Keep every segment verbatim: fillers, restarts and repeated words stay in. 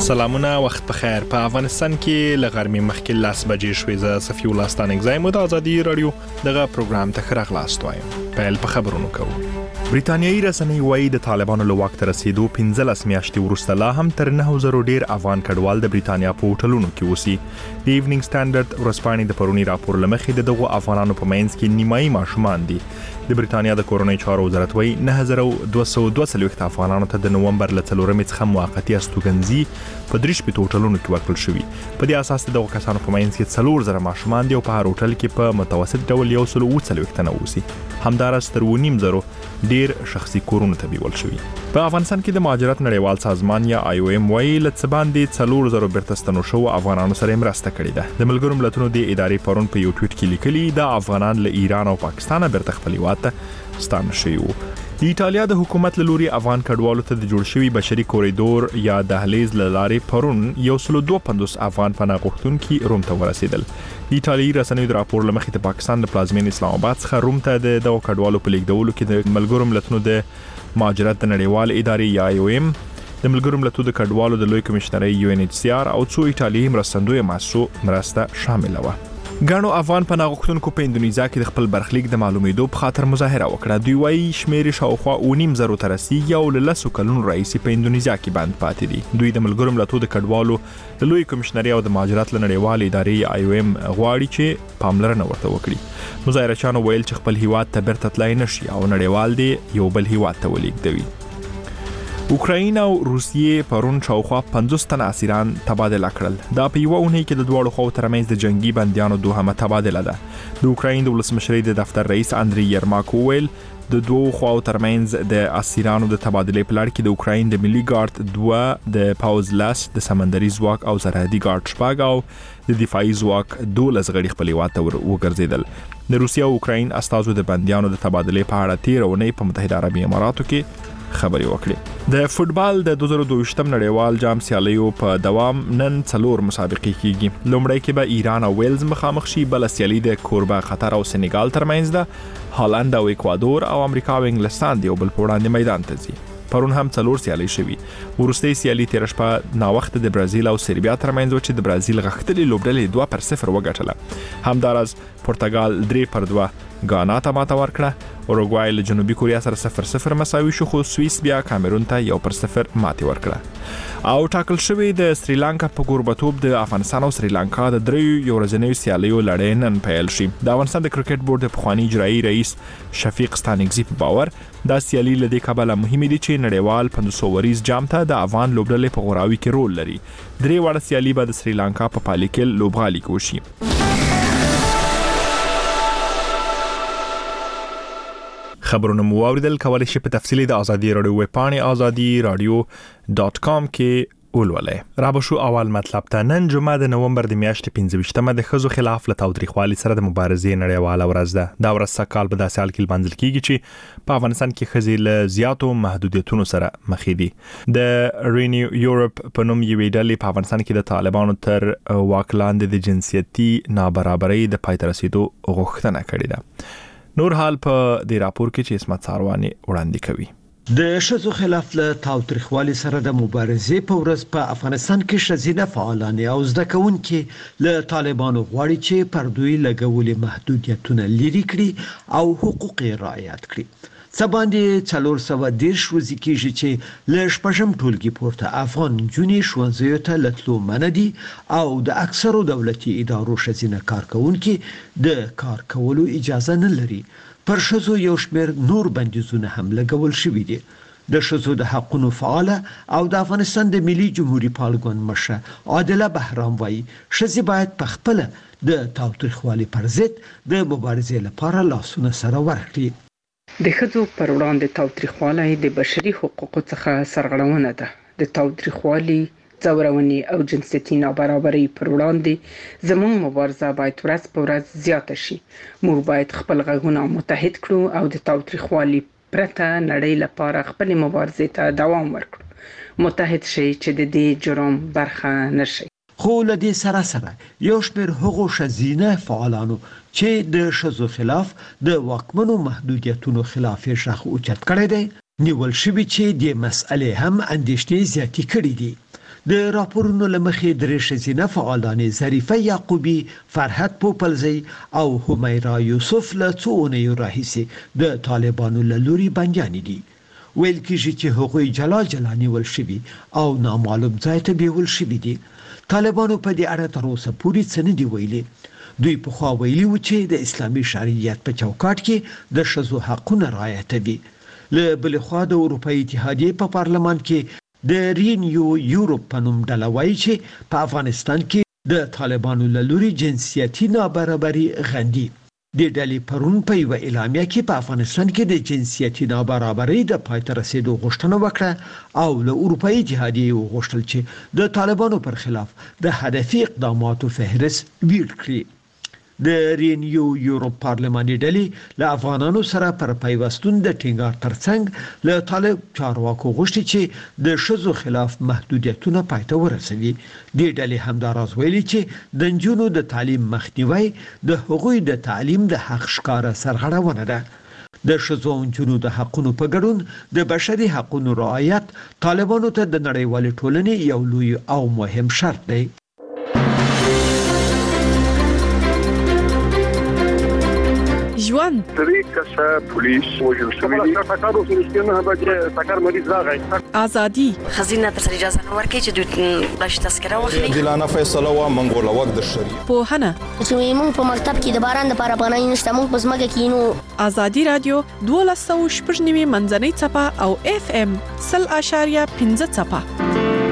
سلامونه، وخت په خیر. په افغانستان کې ل غرمې مخکې لاس بجې شوې. ز صفي الله ستانګزای مو د ازادي رادیو دغه پروګرام ته خراغ لاست وایم. پیل په خبرونو کوو. بریتانیایی رسنۍ وایي د طالبانو له واک ته رسیدو پنځلس میاشتې وروسته لا هم تر نه زره ډیر افغان کډوال د بریتانیا په هوټلونو کې اوسي. د ایوننګ سټانډرډ ورځپاڼې د پرونی راپور لمخې د دغو افغانانو په منځ کې نیمایي ماشومان دي. د بریتانیا د کورنۍ چارو وزارت وایي نه زره دوه سوه دوه څلوېښت افغانانو ته د نومبر له څلورمې څخه موقتي استوګنځي په درې شپېته هوټلونو کې ورکړل شوي. په دې اساس د دغو کسانو په منځ کې څلور زره ماشومان دي او په هر هوټل کې په متوسط ډول یو سل اووه څلوېښت تنه اوسي. همداراز تر اووه نیم زره ډیر شخصي کورونه ته بیول شوي. په افغانستان کې د مهاجرت نړیوال سازمان یا آی او ایم وایي له څه باندې څلور زره بیرته ستنو شوو افغانانو سره مرسته کړې ده. د ملګرو ملتونو د ادارې پرون په یو ټویټ کې لیکلي د افغانان له ایران او پاکستان بیرته خپل هیواد ته ستانه شوي وو. د ایټالیا د حکومت له لوري افغان کډوالو ته د جوړ شوي بشري کوریدور یا دهلیز له لارې پرون یو سل دوه پنځوس افغان پناه غوښتونکي روم ته ورسېدل. د ایټالیایي رسنیو د راپور له مخې د پاکستان د پلازمینې اسلام آباد څخه روم ته د دغو کډوالو په لیږدولو کې د ملګرو ملتونو د مهاجرت د نړیوال ادارې یا آی او ایم، د ملګرو ملتونو د کډوالو د لوی کمشنرۍ یو ان ایچ سی آر او څو ایټالیایي مرستندویه مؤسسو مرسته شامله وه. ګڼو افغان پناه غوښتونکو په اندونیزیا کې د خپل برخلیک د معلومېدو په خاطر مظاهره وکړه. دوی وایي شمېر شاوخوا اوه نیم زرو ته رسیږي او له لسو کلونو راهیسې په اندونیزیا کې بند پاتې دي. دوی د ملګرو ملتونو د کډوالو د لوی کمشنرۍ او د مهاجرت له نړیوال ادارې آی او ایم غواړي چې پاملرنه ورته وکړي. مظاهرچیانو ویل چې خپل هیواد ته بیرته تلای نشي او نړیوال دی یو بل هیواد ته ولېږدوي. اوکراین او روسیې پرون شاوخوا پنځوس تنه اسیران تبادله کړل. دا په یوه اونۍ کې د دواړو خواو ترمنځ د جنگي بندیانو دوهمه تبادله ده. د اوکراین د ولسمشرۍ د دفتر رئیس اندری یرماک وویل د دوو خواو ترمنځ د اسیرانو د تبادلې په لړ کې د اوکراین د ملي ګارد دوه، د پاوز لس، د سمندري ځواک او سرحدي ګارد شپږ او د دفاعي ځواک دولس غړي خپل هیواد ته وګرځېدل. د روسیې او اوکراین استازو د بندیانو د تبادلې په اړه تېره اونۍ په متحده عربي اماراتو کې خبري وکړي. د فوتبال د دوه زره دوه نړیوال جام سیالیو په دوام نن څلور مسابقې کیږي. لومړی کې به ایران او ویلز مخامخ شي، بل سیالي د کوربه قطر او سنغال ترمنځ ده. هالند او اکوادور او امریکا او انګلستان دی او بل په وړاندې میدان ته ځي. پرون هم څلور سیالي شوي. وروستۍ سیالي تیر شپه ناوخته د برازیل او سربیا ترمنځ و چې د برازیل غښتلې لوبډلې دوه پر صفر وګټله. همداراز پرتګال درې پر دوه غانا ته ماته ورکړه. اوروګوای له جنوبي کوریا سره صفر صفر مساوي شو، خو سوئیس بیا کامرون ته یو پر صفر ماتې ورکړه. او ټاکل شوی د سریلانکا په کوربتوب د افغانستان او سریلانکا د دریو یو ورځنیو سیالیو لړۍ نن پیل شي. د افغانستان د کرکټ بورډ د پخوانی اجرایي رئیس شفیق ستانکزي په باور دا سیالي له دې کبله مهمه دي چې نړیوال پنځوس وریز جام ته د افغان لوبډلې په غوراوي کې رول لري. درې واړه سیالي به د سریلانکا په پالیکل لوبغالي کې وشي. خبرونه مو واوریدل. کولی شئ په تفصیلی د ازادي رادیو ویب پاڼې ازادي رادیو ډاٹ کام کې ولولئ. را به شو اول مطلب ته. نن جمعه د نومبر د میاشتې پنځه ویشتمه د ښځو خلاف له تاوتریخوالي سره د مبارزې نړیواله ورځ ده. دا ورځ سږکال په داسې حال کې لمانځل کیږي چې په افغانستان کې ښځې له زیاتو محدودیتونو سره مخ دي. د رینیو یورپ په نوم یوې ډلې په افغانستان کې د طالبانو تر واک لاندې د جنسیتي نابرابرۍ د پای ته رسیدو غوښتنه کړې ده. نور حال په دې راپور کې چې اسمت ساروانی وړاندې کوي. د ښځو خلاف له تاوتریخوالي سره د مبارزې په ورځ په افغانستان کې ښځینه فعالان او زده کوونکي له طالبانو غواړي چې پر دوی لګولې محدودیتونه لرې کړي او حقوق یې رعایت کړي. څه باندې څلور سوه دېرش ورځې کېږي چې له شپږم ټولګي پورته افغان نجونې ښوونځیو ته له تلو منع دي او د اکثرو دولتي ادارو ښځینه کارکوونکي د کار کولو اجازه نه لري. پر ښځو یو شمېر نور بندیزونه هم لګول شوي دي. د ښځو د حقونو فعاله او د افغانستان د ملي جمهوریت پالګون مشره عادله بهرام وایي ښځې باید په خپله د تاوتریخوالي پر ضد د مبارزې لپاره لاسونه سره ورکړي. د ښځو پر وړاندې تاوتریخوالی د بشري حقوقو څخه سرغړونه ده. د تاوتریخوالي، ځورونې او جنسیتي نابرابرۍ پر وړاندې زموږ مبارزه باید ورځ په ورځ زیاته شي. موږ باید خپل غږونه متحد کړو او د تاوتریخوالي پرته نړۍ لپاره خپل مبارزې ته دوام ورکړو. متحد شي چې د دې جرم برخه نشي. خو له دې سره سره یو شمېر هغو ښځینه فعالانو چې د ښځو خلاف د واکمنو محدودیتونو خلاف یې غږ اوچت کړی دی نیول شوي چې د مسئلې هم اندېښنې زیاتې کړې دي. د راپورونو لمخې درې ښځینه فعالانې ظریفه یعقوبی، فرحت پوپلزی او همیرا یوسف له څو اونیو راهیسې د طالبانو له لوري بندیانې دي. ویل کېږي چې هغوی جلا جلا نیول شوي او نامعلوم ځای ته بیول شوي دي. طالبانو په دې اړه تر اوسه پورې څه نه دي ویلي. دوی پخوا ویلي و چې د اسلامي شریعت په چوکاټ کې د ښځو حقونه رعایتوي. له بلې خوا د اروپایي اتحادیې په پارلمان کې د رینیو یورپ په نوم ډله وایي چې په افغانستان کې د طالبانو له لوري جنسیتي نابرابري غندي. د ډلې پرون په یوه اعلامیه کې په افغانستان کې د جنسیتي نابرابرۍ د پای ته رسیدو غوښتنه وکړه او له اروپایي اتحادیې وغوښتل چې د طالبانو پر خلاف د هدفي اقداماتو فهرست ویل کړي. د رینیو یورپ پارلماني ډلې له افغانانو سره پر پیوستون د ټینګار ترڅنګ له طالب چارواکو غوښتي چې د ښځو خلاف محدودیتونه پای ته ورسوي. دې ډلې همداراز ویلي چې د نجونو د تعلیم مخنیوي د هغوی د تعلیم د حق ښکاره سرغړونه ده. د ښځو او نجونو د حقونو په ګډون د بشري حقونو رعایت طالبانو ته د نړیوالې ټولنې یو لوی او مهم شرط دی. ژوند درې کسه پولیس وژل شوي دي. ټکر وسو نه به ټکر مریض راغی. ازادي خزینه تر اجازه نه ورکړي چې دوی بلش تذکره واخلي. دلانه فیصله وا منګول وخت د شری په هنه چې موږ په مکتب کې د باران لپاره پناه نشته، موږ په ځمکه کې نو. ازادي رادیو دولس سوه شپږ نوي منځنۍ څپه او اف ام صفر اشاریه پنځه څپه.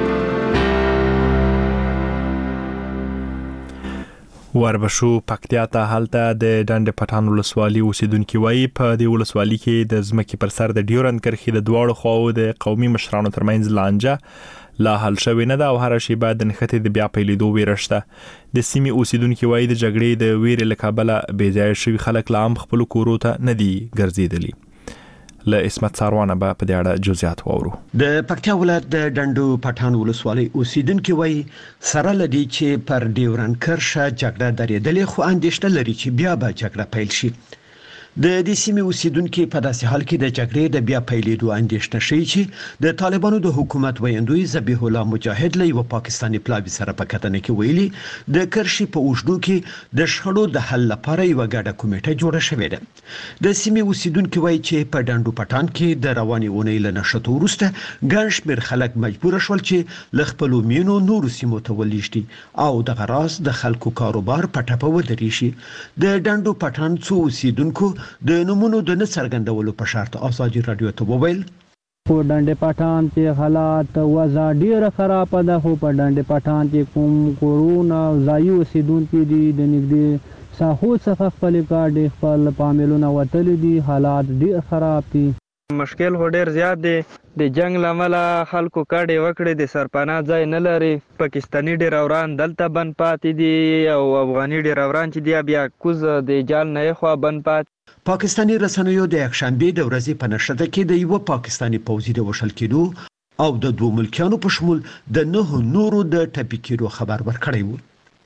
وربشو پکتیا ته هلته د ډنډ پټان ولسوالي اوسیدونکو وایي په دې ولسوالي کې د ځمکې پر سر د ډیورند کرښې د دواړو خواو د قومي مشرانو ترمنځ لانجه لا حل شوې نه ده او هر شی بعد د نښتې د بیا پیلېدو ویره شته. د سیمې اوسیدونکو وایي د جګړې د ویرې له کبله بې ځایه شوي خلک لا هم خپلو کورو ته نه دي ګرځېدلي. له اسمت ساروانه به په دې اړه جزئیات واورو. د پکتیا ولایت د ډنډو پټان ولسوالۍ اوسیدونکو وایي سره لدی چې پر ډیورند کرښه جګړه درېدلې خو اندېښنه لري چې بیا به جګړه پیل شي. د دې سیمې اوسیدونکو په داسې حال کې د جګړې د بیا پیلېدو اندېښنه شي چې د طالبانو د حکومت ویاندوی ذبیح الله مجاهد له یو پاکستاني پلاوي سره په کتنه کې ویلي د کرښې په اوږدو کې د شخړو د حل لپاره یو ګډه کمیټه جوړه شوې ده. د سیمې اوسیدونکو وایي چې په ډنډو پټان کې د رواني اونۍ له نشټو وروسته ګڼ شمېر خلک مجبور شول چې له خپلو مینو نورو سیمو ته ولېږدي او دغه راز د خلکو کاروبار په ټپه ودرې شي. د ډنډو پټان څو اوسیدونکو د نمونو د نه څرګندولو په شرط ازادي رادیو ته وویل په ډنډ پټان کې حالات وضع ډیره خراب ده. خو په ډنډ پټان کې کوم کورونا ځای اوسیدونکو دي د نږدې ساحو څخه خپل کار خپل پاملونه وتل دي. حالات ډیر خراب دي. مشکل هو ډیر زیات دی. د جنگ لامل خلکو کډې وکړې د سرپناه ځای نه لري. پاکستاني ډیروران دلته بند پاتې دي او افغاني ډیروران چې دی بیا کوز د جال نه خو بند پات. پاکستاني رسنیو د یکشنبه د ورځې په نشته کې د یو پاکستاني پوځي د وشل کېدو او د دوه ملکیانو په شمول د نه نورو د ټپي کېدو خبر ورکړی و.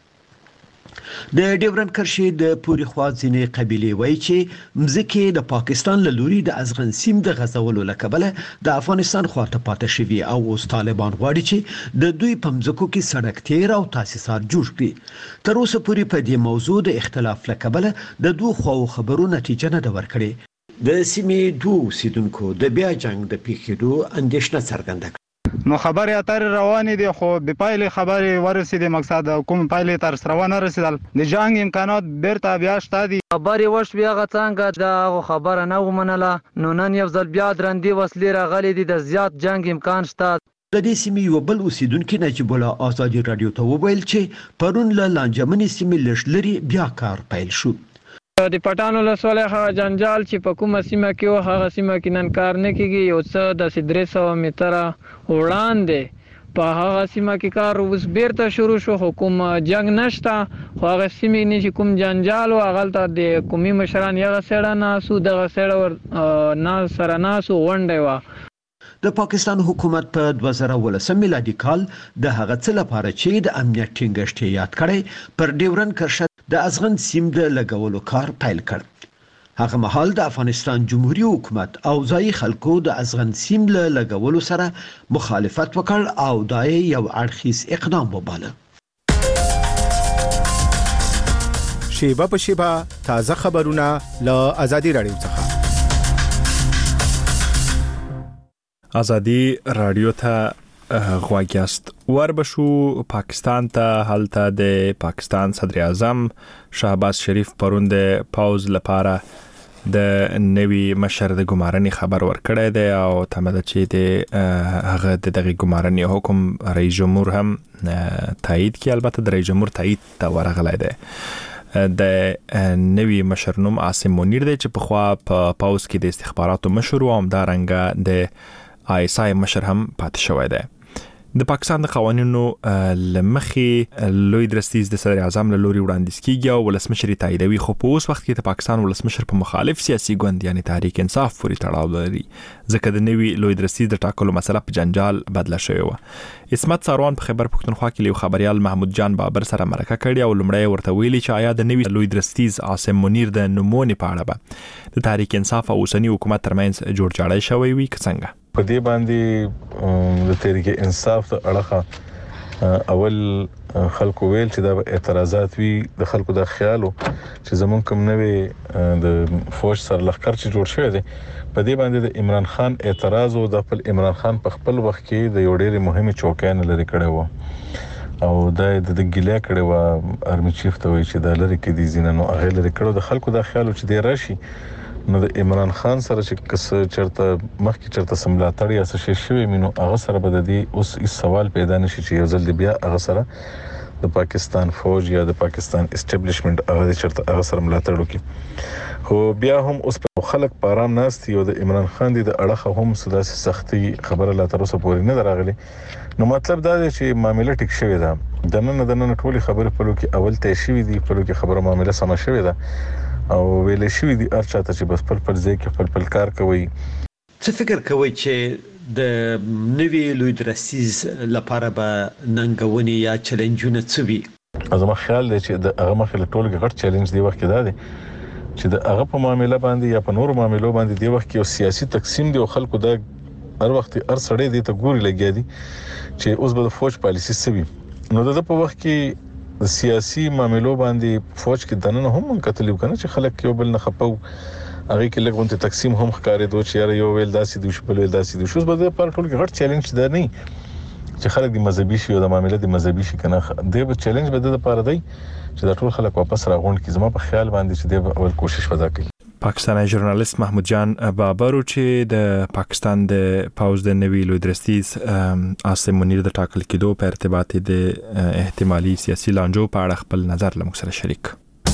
د ډیورند کرښې د پوري خوا ځینې قبیلې وایي چې مځکې د پاکستان له لوري د ازغن سیم د غزولو له کبله د افغانستان خواته پاتې شوي او اوس طالبان غواړي چې د دوی په مځکو کې سړک تیر او تاسیسات جوړ کړي. تر اوسه پورې په دې موضوع د اختلاف له کبله د دوه خواو خبرو نتیجه نه ده ورکړې. د سیمې دوه اوسیدونکو د بیا جنگ د پیښېدو اندېښنه څرګنده کړه. نو خبرې اترې روانې دي خو به پایلې خبرې ورسېدې، مقصد کوم پایلې تر سره ونه رسېدل. د جنگ امکانات بیرته بیا شته دي. خبرې وشوې هغه څنګه دا خبره نه ومنله. نو نن یو ځل بیا درندې وسلې راغلي دي. د زیات جنگ امکان شته. د دې سیمې یو بل اوسیدونکو نجیب الله ازادي رادیو ته وویل چې پرون له لانجمنې سیمې لږ لري بیا کار پیل شو. د پټان ولسوالۍ هغه جنجال چې په کومه سیمه کې و هغه سیمه کې نن کار نه کیږي. یو څه د درې سوه متره وړاندې په هغه سیمه کې کار اوس بیرته شروع شو. حکوم جنگ نشته خو هغه سیمې نه چې کوم جنجال و هغه ته د قومي مشران یغه سړه ناسو دغه سړه ور نه سره ناسو غونډه و. د پاکستان حکومت په دوه زره ولسم میلادي کال د هغه څه لپاره چې د امنیت ټینګښت یاد کړي پر ډیورند کرښه د ازغن سیم د لګولو کار پیل کړ. هغه مهال د افغانستان جمهوریت حکومت او ځای خلکو د ازغن سیم له لګولو سره مخالفت وکړ او دای یو اړخیز اقدام وباله. شیبه په شیبه تازه خبرونه له ازادي رادیو څخه. ازادي رادیو ته غواګیاست. وربشو پاکستان ته حالته د پاکستان صدر اعظم شهباز شریف پرون د پاوز لپاره د نوی مشر د ګمارنې خبر ورکړی دی او تمه ده چې د هغه د دغه ګمارنې حکم رئیس جمهور هم تایید کړي. البته د رئیس جمهور تایید ته ورغلی دی. د نوی مشر نوم عاصم منیر دی چې په خوا په پاوز کې د استخباراتو مشر او همدارنګه د آی اس آی مشر هم پاتې شوی دی. د پاکستان د قوانینو لمخې لوی درستیز د صدر اعظم له لوري وړاندیز کیږي او ولسمشر تاییدوي، خو په اوس وخت کې د پاکستان ولسمشر په مخالف سیاسي ګوند یعنی تحریک انصاف پورې تړاو لري، ځکه د نوی لوی درستیز د ټاکلو مسله په جنجال بدله شوې و. اسمت ساروان په خبر پښتونخوا کې یو خبريال محمود جان بابر سره مرکه کړې او لمړی ورته ویلي چې آیا د نوی لوی درستیز عاصم منیر د نومونې په اړه به د تحریک انصاف او اوسنی حکومت ترمنځ جوړجاړی شوی وي که څنګه؟ په دې باندې د تحریک انصاف ته اړه اول خلکو ویل چې دا اعتراضات وی د خلکو د خیالو چې زمون کوم نوې د فوج سره لخر چې جوړ شوی دی په دې باندې د عمران خان اعتراض او د خپل عمران خان په خپل وخت کې د یو ډېر مهمه چوکان لري کړي وو او دا د ګیلا کړي وو ارمی چیف ته وی چې د لری کې دي زیننو هغه لري کړو د خلکو د خیالو چې دی راشي نو د عمران خان سره چې کس چرته مخکې چرته سملاتړ یا څه شي مينو هغه سره به د دې اوس هیڅ سوال پیدا نشي چې یو ځل بیا هغه سره د پاکستان فوج یا د پاکستان اسټابلیشمنت هغه چرته هغه سره ملاتړ وکړي. خو بیا هم اوس په خلک پارام ناست یو د عمران خان دی د اړه هم سداسي سختي خبره لا تر اوسه پورې نه دراغلي. نو مطلب دا دی چې معاملې ټیک شوی ده د نن د نن ټولي خبره په لوکي اول ته شوی دی په لوکي خبره معاملې سم شوی ده او ویل شوی دی ارچاته چې بس پر پر ځای کې پر پر کار کوي. څه فکر کوي چې د نوی لوی درستیز لپاره به ننګونی یا چیلنجونه څه وي؟ زما خیال دی چې د هغه مخه ټول کې غټ چیلنج دی وخت کې دا دی چې د هغه په معاملې باندې یا په نور معاملو باندې دی وخت کې یو سیاسي تقسیم دی او خلکو دا هر وخت هر سړی دی ته ګوري لګیا دي چې اوس به د فوج پالیسی سوي. نو د په وخت کې د سیاسي معاملو باندې فوج کې دنه هم کتلیو کنه چې خلک یو بل نه خپو هغه کې لګونته تقسیم هم ښکارې دوه چې یو ویل داسې دی شو بل ویل داسې دی شو بده پر ټول کې غټ چیلنج ده نه چې خلک د مذهبي شي او د معاملې د مذهبي شي کنه د به چیلنج بده د پاره دی چې د ټول خلک واپس راغونډ کی زما په خیال باندې چې د اول کوشش ودا کوي. پاکستانی ژورنالیست محمود جان بابر چې د پاکستان د پاوز د نوی لوی درستیز عاصم منیر د ټاکل کېدو په ارتباط د احتمالي سیاسي لانجو په اړه خپل نظر له موږ سره شریک.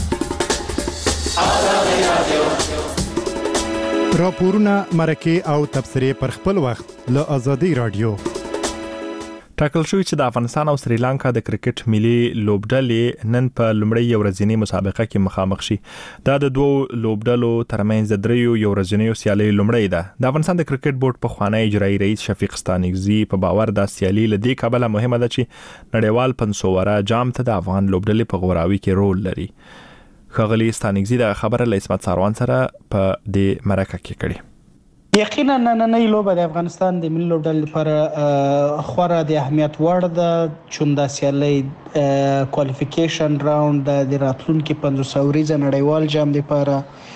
راپورونه مرکه او تبصرې پر خپل وخت له ازادي رادیو. ټاکل شوی چې د افغانستان او سریلانکا د کرکټ ملي لوبډلې نن په لومړی یو ورځنی مسابقه کې مخامخ شي. دا د دوو لوبډلو ترمنځ د دریو یو ورځنیو سیالۍ لومړی ده. د افغانستان د کرکټ بورډ په خوانی اجرایی رئیس شفیق ستانکزی په باور د سیالۍ لدې کابل مهمه ده چې نړیوال پنځوره جام ته د افغان لوبډلې په غوراوي کې رول لري. خغلی ستانکزی د خبره له اسمت ساروان سره په دې مرکه کې کړي. یقینا نننۍ لوبه د افغانستان د ملي لوبډلې لپاره خورا د اهمیت وړ ده چون د سیالۍ کوالیفیکیشن راوند د راتلونکي پنځوس ورځې نړیوال جام لپاره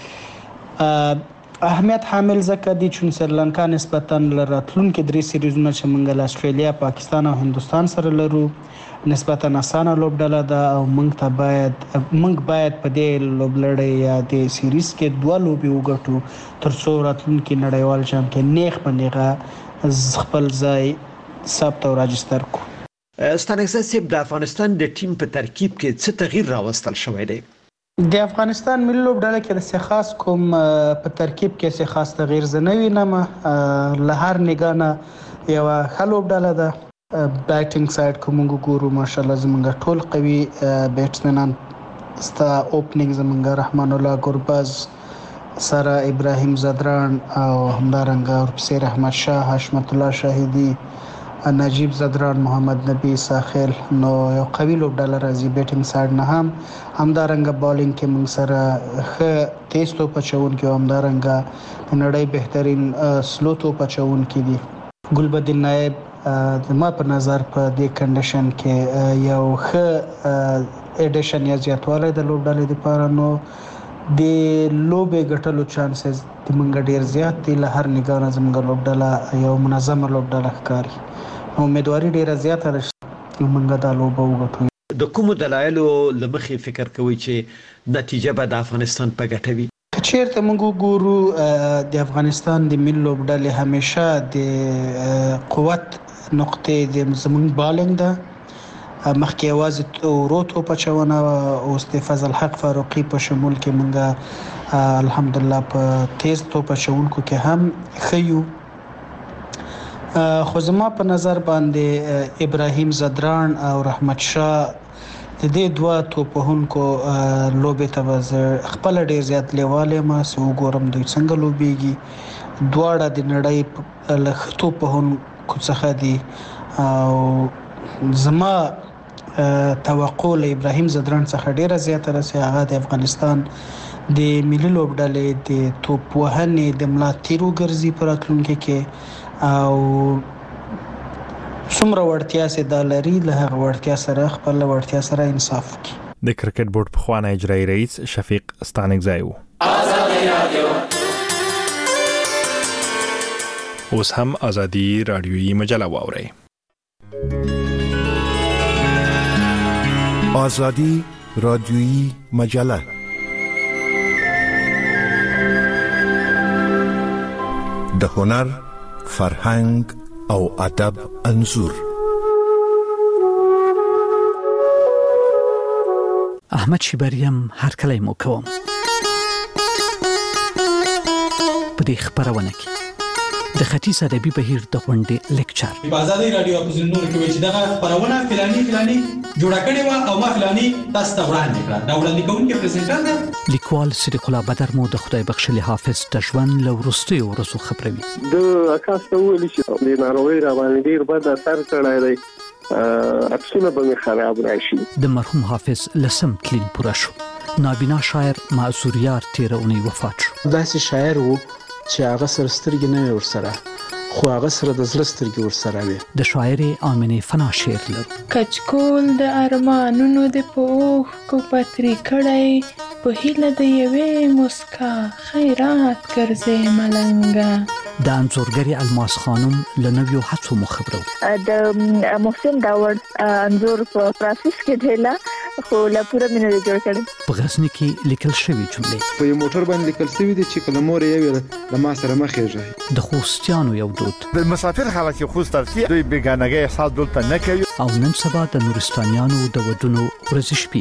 اهمیت حامل ځکه دی چون سریلانکا نسبتا راتلونکي درې سیریزونه چې موږ له استرالیا، پاکستان او هندستان سره لرو نسبتا اسانه لوبډله ده او موږ ته باید موږ باید په دې لوبلړۍ یا د سیریز کې دوه لوبې وګټو تر څو راتلونکي نړیوال جام کې نیغ په نیغه خپل ځای ثبت او راجستر کو. ستانکزی صاحب د افغانستان د ټیم په ترکیب کې څه تغییر راوستل شوی دی؟ د افغانستان ملي لوبډله کې د خاص کوم په ترکیب کې څه خاص تغییر زه نه وینم. له هر نگاه نه یو ښه لوبډله ده. بیټینګ سایډ کوم ګورو ماشاءالله زمونږ ټول قوي بیټسمنان ستا اوپننګ زمونږ رحمان الله ګورباز سره ابراهیم زدران او همدارنګه ورپسې رحمت شاه، حشمت الله شاهدی نجیب زدران، محمد نبی ساخیل، نو یو قوي لوبډله راځي. بیټینګ سایډ نه هم همدارنګه بالینګ کې موږ سره ښه تیز توپ اچوونکي او همدارنګه نړۍ بهترین سلو توپ اچوونکي دي. ګلبدین نایب زما په نظر په دې کنډیشن کې یو ښه ایډیشن یا زیاتوالی د لوبډلې لپاره، نو د لوبې ګټلو چانسز د موږ ډیر زیات دي. له هر نګاه نه زموږ لوبډله یو منظمه لوبډله ښکاري. امیدواري ډیره زیاته ده چې موږ دا لوبه وګټو. د کومو دلایلو له مخې فکر کوي چې نتیجه به د افغانستان په ګټه وي؟ چیرته موږ ګورو د افغانستان د ملي لوبډلې همیشه د قوت نقطې د زموږ بالینګ ده. مخکې یوازې ورو توپ اچونه اوس د فضل حق فاروقي په شمول کې موږ الحمدلله په تیز توپ اچونکو کې هم ښه یو. خو زما په نظر باندې ابراهیم زدران او رحمت شاه د دې دوه توپوهونکو لوبې ته به خپل ډیر زیات لیواله ما سو ګورم دوی څنګه لوبيږي. دواړه د نړۍ له توپوهونکو څخه دي او زما توقع له ابراهیم زدران څخه ډیره زیاته راځي. هغه د افغانستان د ملي لوبډلې د توپ وهنې د ملا تیرو ګرځي په راتلونکي کې او څومره وړتیا سي د لري له هغه وړتیا سره خپل وړتیا سره انصاف کوي. د کرکټ بورډ په خوانه اجرایی رئیس شفیق ستانکزی وو. اوس هم ازادي رادیویي مجله واوري. آزادی رادیویی مجله د هنر، فرهنګ او ادب انځور. احمد شیبریم هر کله مو کوم په دې خبرونه کې د ختیځ ادبي بهیر د غونډې لیکچر په آزادي رادیو اپوزیشن نور کې چې دغه خبرونه فلاني فلاني جوړه کړې و او ما فلاني تاسو ته وړاندې کړه. دا وړاندې کوونکی پریزنټر دی لیکوال صدیق الله بدر مو د خدای بخښلي حافظ د ژوند له وروستیو ورځو خبروي. د اکاس ته ویل چې د ناروغي را باندې ډیر بد اثر کړی دی، اکسونه به خراب راشي. د مرحوم حافظ لسم کلین پوره شو. نابینا شاعر معذوریار تیرونی وفات شو. داسې شاعر وو چې هغه سره سترګې نه ورسره خو هغه سره د زړه سترګې ورسره وي. د شاعر آمنه فنا شعر لرو. کچکول د ارمانونو د پوخ کو پتری کړای په هیله د یوې مسکا خیرات ګرځي ملنګا. د انځورګری الماس خانم لنویو هڅو مخبرو. د محسن داوود انځور په پروسس کې ډیلا خو لا پوره مینه جوړ کړي. په غزنی کې لیکل شوی جملې په یو موټر باندې لیکل شوی دي چې کله مور یې ویل د ما سره مخېږي. د خوستیانو یو دود د مسافر حالت خوست ترسي دوی بیگانګي احساس دلته نه کوي. او نن سبا د نورستانیانو د ودونو ورځ شپې.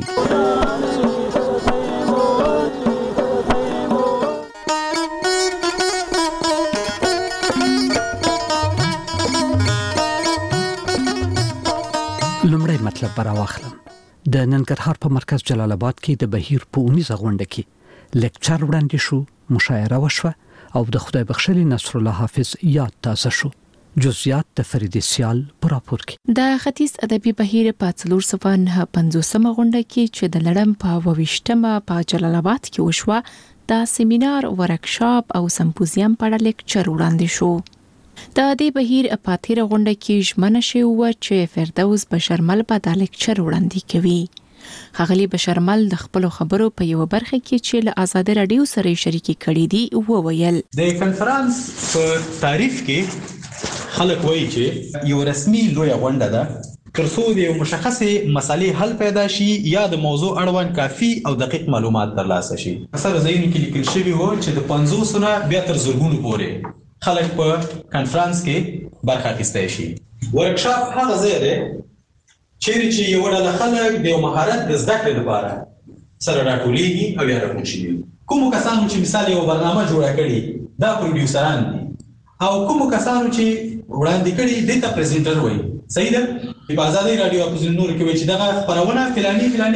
لومړی مطلب براواخلم. د ننګرهار په مرکز جلال آباد کې د بهیر په اونیزه غونډه کې لیکچر وړاندې شو، مشاعره وشوه او د خدای بخښلي نصر الله حافظ یاد تازه شو. جزئیات د فرید سیال پر راپور کې. د ختیځ ادبي بهیر په څلور سوه نهه پنځوسمه غونډه کې چې د لړم په اوویشتمه په جلال آباد کې وشوه، د سیمینار، ورکشاپ او سمپوزیم په اړه لیکچر وړاندې شو. د دې بهیر په تیره غونډه کې ژمنه شوې وه چې فردوس بشرمل به دا لیکچر وړاندې کوي. ښاغلي بشرمل د خپلو خبرو په یو برخه کې چې له آزادي رادیو سره شریکي کړې دي وویل. د کنفرانس په تعریف کې خلک وایي چې یو رسمي لوی غونډه ده ترڅو د یو مشخصه مسالې حل پیدا شي یا د موضوع اړوند کافي او دقیق معلومات ترلاسه شي. اکثر ځایونو کې لیکل شوی و چې د پنځوس نه بیا تر زرګونو پورې خلک په کنفرانس کې برخه اخیستی شي. ورکشاپ هغه ځای دی چیرې چې یو ډله خلک د یو مهارت د زده کړې لپاره سره راټولېږي او یا راغونډ شي. کومو کسانو چې مثال یو برنامه جوړه کړي دا پروډیوسران دي او کومو کسانو چې وړاندې کړي دې ته پریزنټر وایي. صحیح ده؟ په آزادي رادیو اپوزیشن نور کې وایي چې دغه خبرونه فلاني فلاني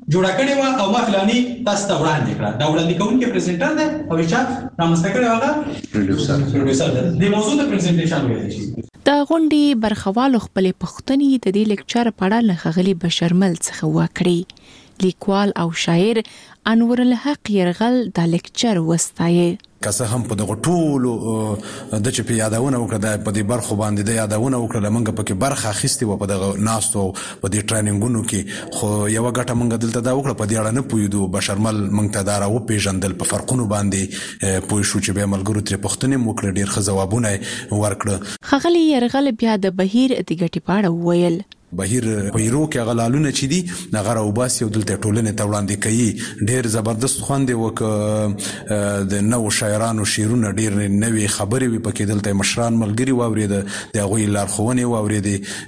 جوړه کړې و او ما فلاني تاسو ته وړاندې کړه. دا وړاندې کوونکی پریزنټر دی او چې رامنځته کړی هغه پروډوسر پروډوسر دی. د موضوع د پریزنټیشن ویل شي. د غونډې برخوالو خپل پښتني د دې لیکچر په اړه له ښاغلي بشرمل څخه وکړي. لیکوال او شاعر انور الحق يرغل د لیکچر وستایي. که څه هم په دغه ټولو د چې په یادونه وکړه د په دې برخو باندې د یادونه وکړه لمنګه پکې برخه اخیستې و په دغه ناستو په دې ټریننګونو کې، خو یو غټه منګه دلته دا وکړه په دې اړه نه پویدو. بشرمل منګ ته دا را و پیژندل په فرقونو باندې پوه شو چې به ملګرو تر پښتنې موکړه ډیر ښه ځوابونه ورکړه. ښاغلي يرغل بیا د بهیر د ګټې پاړه وویل. بهیر پیرو کې غلالونه چې دي نغه راوباسي او دلته ټولنې ته وړاندې کوي. ډیر زبردست خوند وک د نو شاعرانو شعرونه ډیر نوې خبرې وي پکې. دلته مشران ملګری واورید د هغوی لارښوونې واورید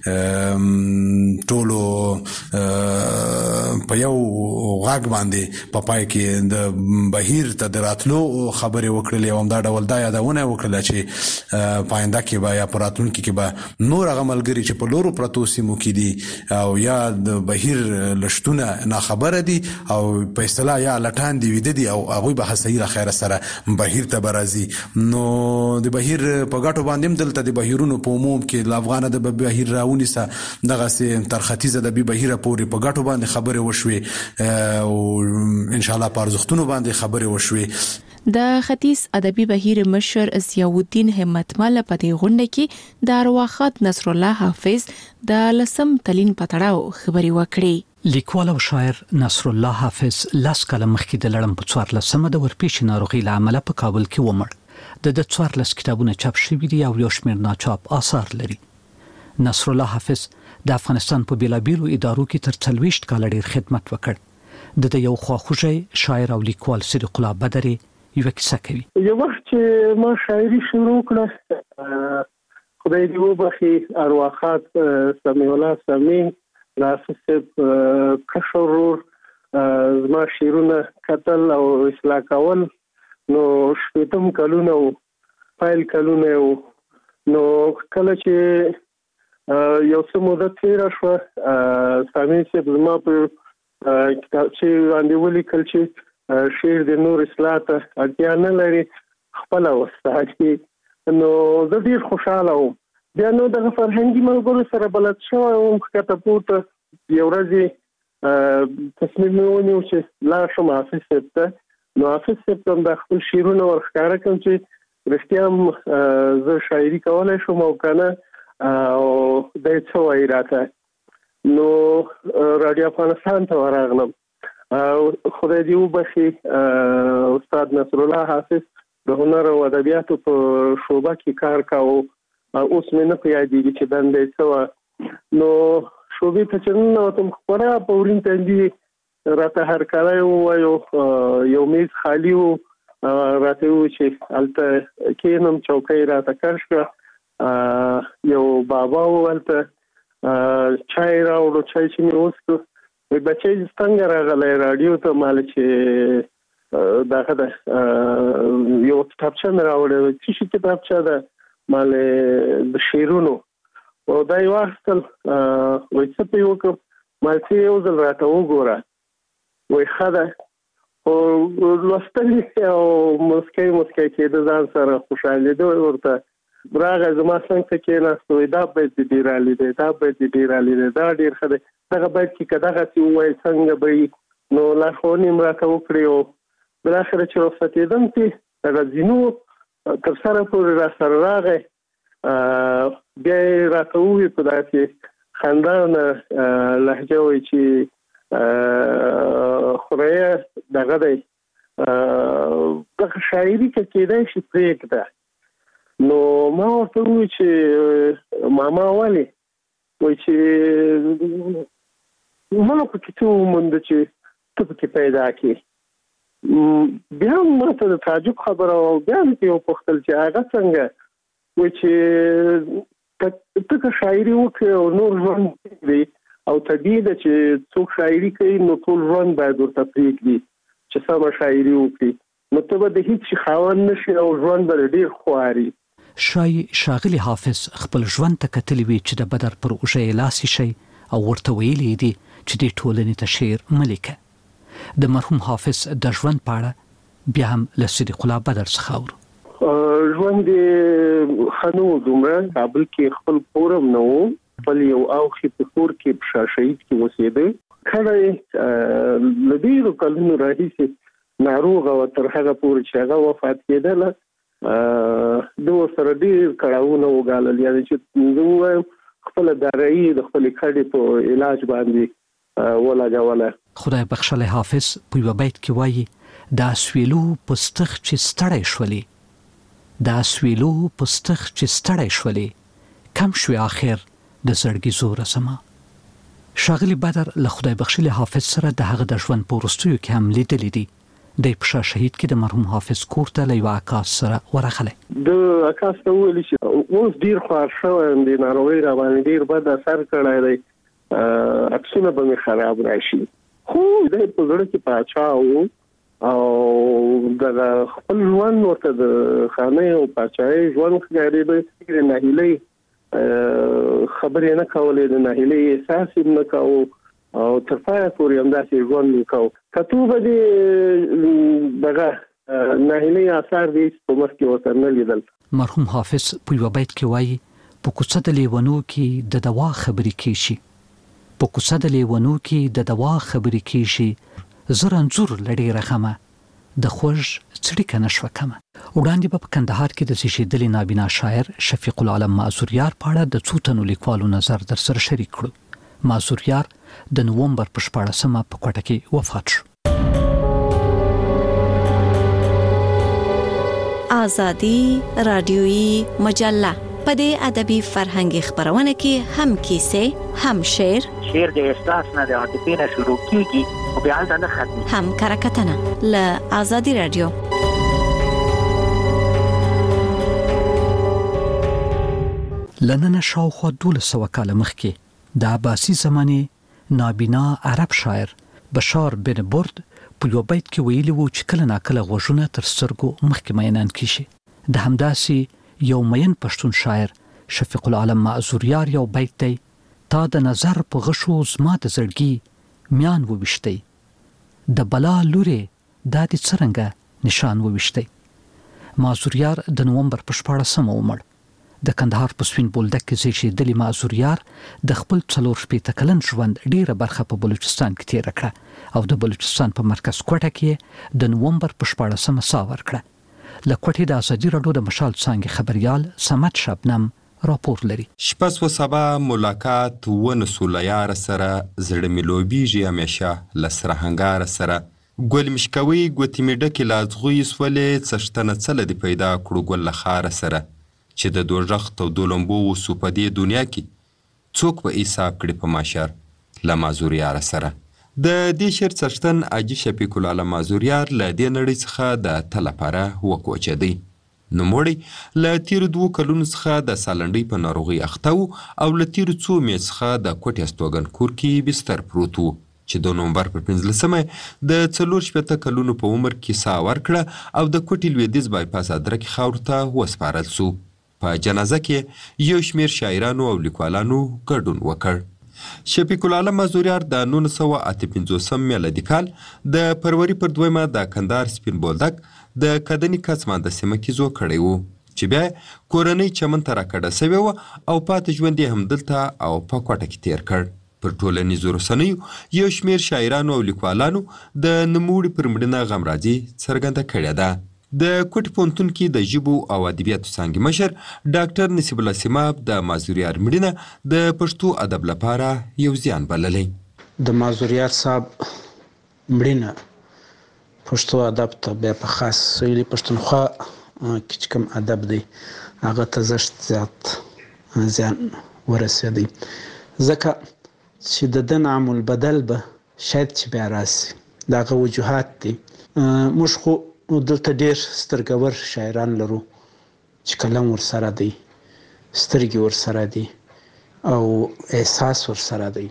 ټولو په یو غاګ باندې په پای کې د بهیر ته دراتلو خبرې وکړلې او دا ډول دا یادونه وکړه چې پاینده کې به یا پراتونکو کې به نور هغه ملګری چې په لورو پروتو سیمو کې دي او یا د بهیر لشتونه نه خبره دي او په اصطلاح یا لټان دی وید دي او هغه به حسیر خیر سره بهیر ته برازي. نو د بهیر په غاټو باندې دلته د بهیرونو په عموم کې د افغان د بهیر راونی سره دغه سي تر ختیځه د بهیر پورې په غاټو باندې خبره وشوي او ان شاء الله په ارزښتونو باندې خبره وشوي. د ختیځ ادبي بهیر مشر ضیاءالدین همتمل په دې غونډه کې د ارواښاد نصر الله حافظ د لسم تلین پتړاو خبري وکړي. لیکوال او شاعر نصر الله حافظ لاس کله مخکې د لړم په څوار لسمه د ورپېښې ناروغي له امله په کابل کې ومړ. د د څوار لس کتابونه چاپ شوي دي او یو شمېر ناچاپ آثار لري. نصر الله حافظ د افغانستان په بیلابیلو ادارو کې تر څلوېښت کاله ډېر خدمت وکړ. د د یو خواخوږی شاعر او لیکوال صدیق الله بدري یو کیسه کوي. یو وخت چې ما شاعري شروع کړه خدای دې وبخي ارواښاد سمیع الله سمیع راسب کشورور زما شعرونه کتل او اصلاح کول. نو شپږم کلونه او فایل کلونه نو کله چې یو څه موده تیر شو سمیع صاحب زما په کتابچه باندې ولیکل چې شعر د نور اصلاح ته اړتیا نه لري خپل واستاږي. نو زه ډیر خوشاله وم. بیا نو د فرهنګي ملګرو سره بلد شوم او کته پورته یو ورځ تصمیم ونیو چې لا شم حافظ صاحب ته. نو حافظ صاحب ته د خپل شعرونه ورښکاره کوم چې رښتیا هم زه شاعري کولای شم او کنه او د څه وایي راته. نو رادیو افغانستان ته ورغلم. خدای دې وبخي استاد نصر الله حافظ د هنر او ادبیاتو په شعبه کې کار کاوه. اوس مې نه پیادېږي چې دندې څه وه. نو شعبې ته چې ننوتم خورا په ورین تندي راته هرکلی ووایو. یو میز خالي و راته وویل چې هلته کښېنم. چوکۍ راته کش کړه. یو بابا و هلته چای راوړو. چای چې مې وڅښو وی بچی څنګه راغلی راډیو ته مال چې دغه ده یو کتابچه مې راوړی. څه شي کتابچه ده مال د شعرونو او دا یې واخیستل. وایي څه پرې وکړم مال چې یو ځل راته وګوره. وایي ښه ده خو لوستل او مسکی مسکی کېده ځان سره خوشحالېده. ورته راغی زما څنګ ته کېناست. وایي دا باید دې ډېر عالي دی دا باید دې ډېر عالي دی دا ډېر ښه دی دغه باید چې که دغسې ووایي څنګه به وي. نو لارښوونې مې راته وکړې او بالاخره چې رخصتېدم چې دغه ځینو تر سره پورې را سره راغی. بیا یې راته وویل په داسې خندانه لهجه وایي چې خورایه دغه دی دغه شاعري که کېدای شي پرېږده. نو ما ورته وویل چې ماما ولې؟ وایي چې ما پکې څه ومونده چې ته پکې پیدا کړې. بیا هم ما ته د تعجب خبره او بیا هم یې وپوښتل چې هغه څنګه؟ وایي چې ته که شاعري وکړې او نور ژوند پرېږدې او طبیعي ده چې څوک شاعري کوي نو ټول ژوند باید ورته پرېږدي چې سمه شاعري وکړي. نو ته به د هیڅ شي خاوند نه شي او ژوند به ډېر خواري. شای ښاغلي حافظ خپل ژوند ته کتلی وي چې د بدر پر اوږه یې لاس ایښی او ورته ویلي دي چې دې ټولنې ته شعر مه لیکه. د مرحوم حافظ د ژوند په اړه بیا هم له صدیق الله بدر څخه اورو. ژوند خنو دومره کابل کې خپل کورم نه وو، خپل یو اوخي په کور کې په شاشید کې اوسېده. کله لدیرو کلونو راهیسې ناروغه و تر هغه پورې چې هغه وفات کېدله د ورسره ډېر کړاوونه وګالل، یعنې چې زه ووایم خپله دارایي د خپلې کډې په علاج باندې ولګوله. خدای بخښلی حافظ په یوه بیت کې وایي دا سویلو پستخ چې ستړی شولې، دا سویلو پستخ چې ستړی شولې، کم شوی آخر د زړګي زوره زما. ښاغلي بدر له خدای بخښلي حافظ سره د هغه د ژوند په وروستیو کې هم لیدلي دي. د په شهید کې د مرحوم حافظ کور ته له یوه عکاس سره ورغلی. د عکاس ته وویل چې اوس ډېر خوار شوی یم، د ناروغۍ را باندې ډېر بد اثر کړی دی، عکسونه به مې خراب راشي. خو دی په زړه کې پاچا و او د خپل ژوند ورته د خانۍ او پاچاهۍ ژوند ښکارېده. د ناهیلۍ خبرې نه کولې، د ناهیلۍ احساس یې نه کوو او تر پایه پورې همداسې ژوند وکړو. کتو به د دغه ناهیلۍ آثار دې په مخ کې ورته نه لیدل. مرحوم حافظ په یوه بیت کې وایي په کوڅه د لیونو کې د دوا خبرې کېږي، په کوڅه د لیونو کې د دوا خبرې کېږي، زه رنځور له ډېره غمه د خوږ څړیکه نه شوه کمه. وړاندې به په کندهار کې د زیږېدلي نابینا شاعر شفیق العالم معذوریار په اړه د څو تنو لیکوالو نظر در سره شریک کړو. معذوریار د نومبر په شپاړسمه په کوټه کې وفات شو. آزادي رادیویي مجله په دې ادبي فرهنګي خبرونه کې هم کیسې، هم شعر، شعر د احساس نه د عاطفې نه شروع کیږي او بیا هلته نه ختمي، هم کرکټنه له آزادي رادیو. لننه شاوخوا دولس سوه کاله مخکې د عباسي زمانې نابینا عرب شاعر بشار بن برد په یو بیت کې ویلي وو چې کله ناکله غوږونه تر سترګو مخکې مینان کیشي. د همداسې یو مین پښتون شاعر شفیق العالم معذوریار یو بیت دی: تا د نظر په غشو زما د زړګي میان وویشتی، د بلا لورې دا دې څرنګه نشان وویشتی. معذوریار د نومبر په شپاړسمه ومړ. د کندهار په سپین بولدک کې زیږېدلي معذوریار د خپل څلور شپېته کلن ژوند ډیره برخه په بلوچستان کې تېره کړه او د بلوچستان په مرکز کوټه کې د نومبر په شپاړسمه ساه ورکړه. له کوټې د ازادي راډیو د مشال څانګې خبریال صمد شبنم راپور لري. شپه سوه سبا ملاقات ونسو له یاره سره، زړه مې لوبیږي همیشه له سره هنګاره سره، ګل مشکوي ګوتې مې ډکې له ازغویې سولې، څښتنه څه له دې پیدا کړو ګل له خاره سره، چې د دوژخ تودو لمبو وسو په دې دنیا کې، څوک به حساب کړي په محشر له معذوریاره سره. د دې شعر څښتن حاجي شفیق العالم معذوریار له دې نړۍ څخه د تل لپاره وکوچېدی. نوموړی له تیرو دوو کلونو څخه د سالنډۍ په ناروغۍ اخته و او له تیرو څو میاشتو څخه د کوټې استوګن کور کې بستر پروت و، چې د نومبر په پنځلسمه د څلور شپېته کلونو په عمر کې ساه ورکړه او د کوټې لویدیځ بایپاس ادرکې خاورو ته وسپارل سو. په جنازه کې یو شمېر شاعرانو او لیکوالانو ګډون وکړ. شفیق العالم معذوریار د نولس سوه اته پنځوسم میلادي کال د فروری پر دویمه د کندهار سپین بولدک د کدني کڅمانده سیمه کې زو کړی و، چې بیا کورنۍ چمن ته راکډه سوې وه او پاتې ژوند یې همدلته او په کوټه کې تیر کړ. پر ټولنیزو رسنیو یو شمېر شاعرانو او لیکوالانو د نوموړي پر مړینه غمرازي څرګنده کړې ده. د کوټې پوهنتون کې د ژبو او ادبیاتو څانګې مشر ډاکټر نصیب الله سیماب د معذوریار مړینه د پښتو ادب لپاره یو زیان بللی. د معذوریار صاحب مړینه پښتو ادب ته بیا په خاص سویلي پښتونخوا کې چې کوم ادب دی هغه ته زشت زیات زیان ورسېدی، ځکه چې د ده نعم البدل به شاید چې بیا راسي. د هغه وجوهات دي. موږ خو دلته ډېر سترګور شاعران لرو چې کلم ورسره دی، سترګې ورسره دي او احساس ورسره دی.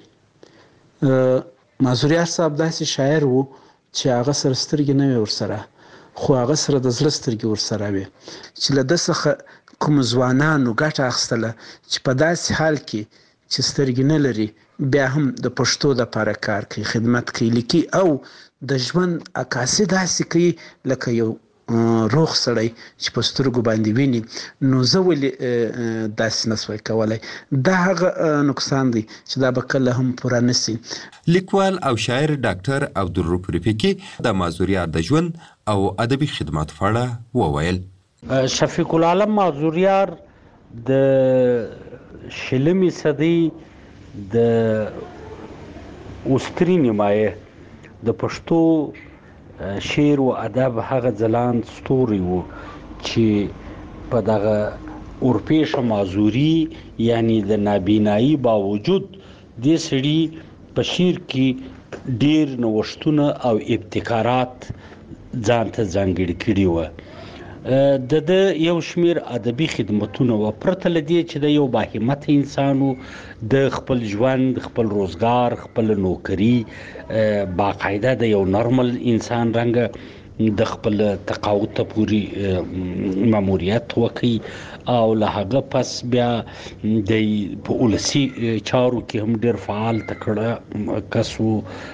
معذوریار صاحب داسې شاعر و چې هغه سره سترګې نه وي ورسره، خو هغه سره د زړه سترګې ورسره وي، چې له ده څخه کوم ځوانانو ګټه اخیستله چې په داسې حال کې چې سترګې نه لري بیا هم د پښتو لپاره کار کوي، خدمت کوي، لیکي او د ژوند عکاسي داسې کوي لکه یو روغ سړی چې په سترګو باندې ویني. نو زه ولې داسې نسوای کولی؟ دا هغه نقصان دی چې دا به کله هم پوره نسي. لیکوال او شاعر ډاکټر عبدالرؤف رفیقي د مازوریار د ژوند او ادبي خدماتو په اړه وویل. شفیق العالم مازوریار د شلمې صدۍ د اوستري نیمایه د پښتو شعر و ادب هغه ځلان ستوري وو چې په دغه اورپیشه مازوري یعنی د نابینایی باوجود د سړي په شعر کې ډیر نوښتونه او ابتکارات ځان ته ځانګړي کړي وو. د د یو شمیر ادبي خدمتونه و پرته لدی چې د یو باهمت انسانو د خپل ژوند، خپل روزګار، خپل نوکری باقاعده د یو نورمال انسان رنګ د خپل تقاعد ته پوری ماموریت وکي او له هغه پس بیا د په ولسی چارو کې هم ډیر فعال تکړه کسو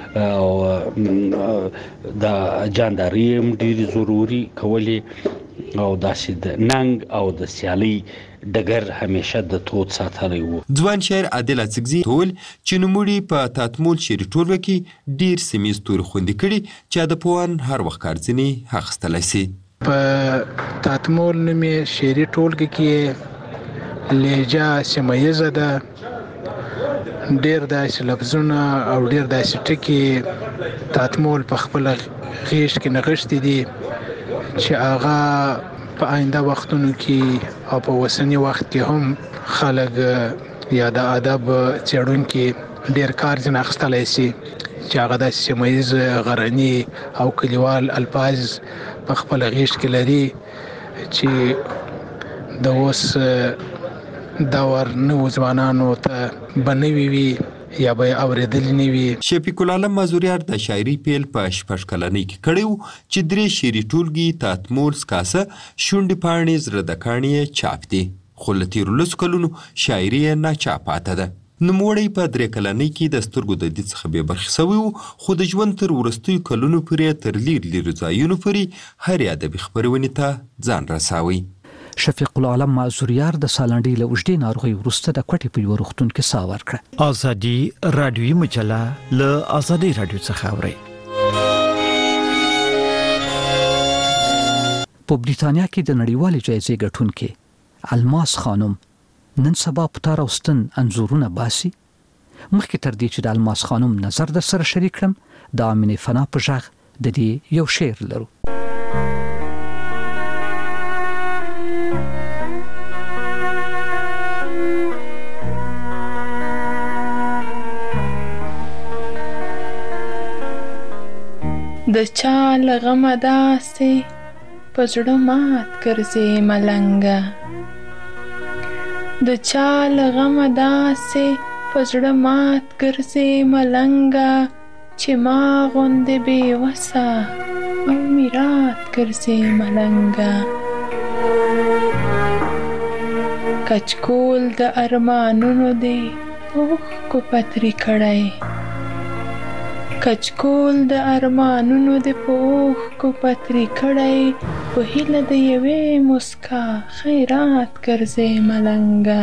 او د جانداري هم ډیر ضروري کولی او داسې د ننګ او د سیالي ډګر همیشه د تود ساتلی وو. ځوان شاعر عادل اڅکزي ټول چې نوموړي په تاتمول شعري ټولګه کې ډیر سیمې ستوري خوندي کړي چې ادبپوهان هر وخت کارځنې اخیستلی سي. په تاتمول نومې شعري ټولګه کې لهجه سیمه ده، ډیر داسې لفظونه او ډیر داسې ټکي تاتمول په خپل غیږ کې نغښتي دي چې هغه په آینده وختونو کې او په وسنی وخت کې هم خلک یا د ادب څېړونکي ډیر کار ځنه اخیستلی سي چې هغه د سیمه ییز غرني او کلیوال الفاظ په خپل غیږ کې لري چې د اوس دور نوو ځوانانو ته بنوي وي یا به اوریدل نه وي. شفیق العالم مازوریار د شاعري پیل په شپږ کلنۍ کې کړی و چې درې شعري ټولګي تاتمول سکاسه شونډې پاڼې زړه د کاڼي چاپ دي، خو له تېرو لسو کلونو شاعري یې ناچاپاته ده. نوموړی په درې کلنۍ کې د سترګو د دید څخه بې برخې سوی و، خو د ژوند تر وروستیو کلونو پورې تر لیر لیرو ځایونو پورې هرې ادبي خپرونې ته ځان رساوی. شفیق العالم مازوریار د سالنډۍ له اوږدې ناروغۍ وروسته د کوټې په یوه روغتون کې ساه ورکړه. ازادي راډیویي مجله له ازادۍ راډیو څخه اورئ. په بریتانیا کې د نړیوالې جایزې ګټونکې الماس خانم نن سبا په تار او ستن انځورونه باسي. مخکې تر دې چې د الماس خانم نظر در سره شریک کړم، د امینې فنا په غږ د دې یو شعر لرو. د چا له غمه داسې په زړه مات ګرځې ملنګه، د چا له غمه داسې په زړه مات ګرځې ملنګه، چې ما غوندې بې وسه او میرات ګرځې ملنګه. کچکول د ارمانونو دې په اوښکو پتري کړی، کچکول د ارمانونو د په اوښکو پتري کړی، په هیله د یوې مسکا خیرات ګرځې ملنګه.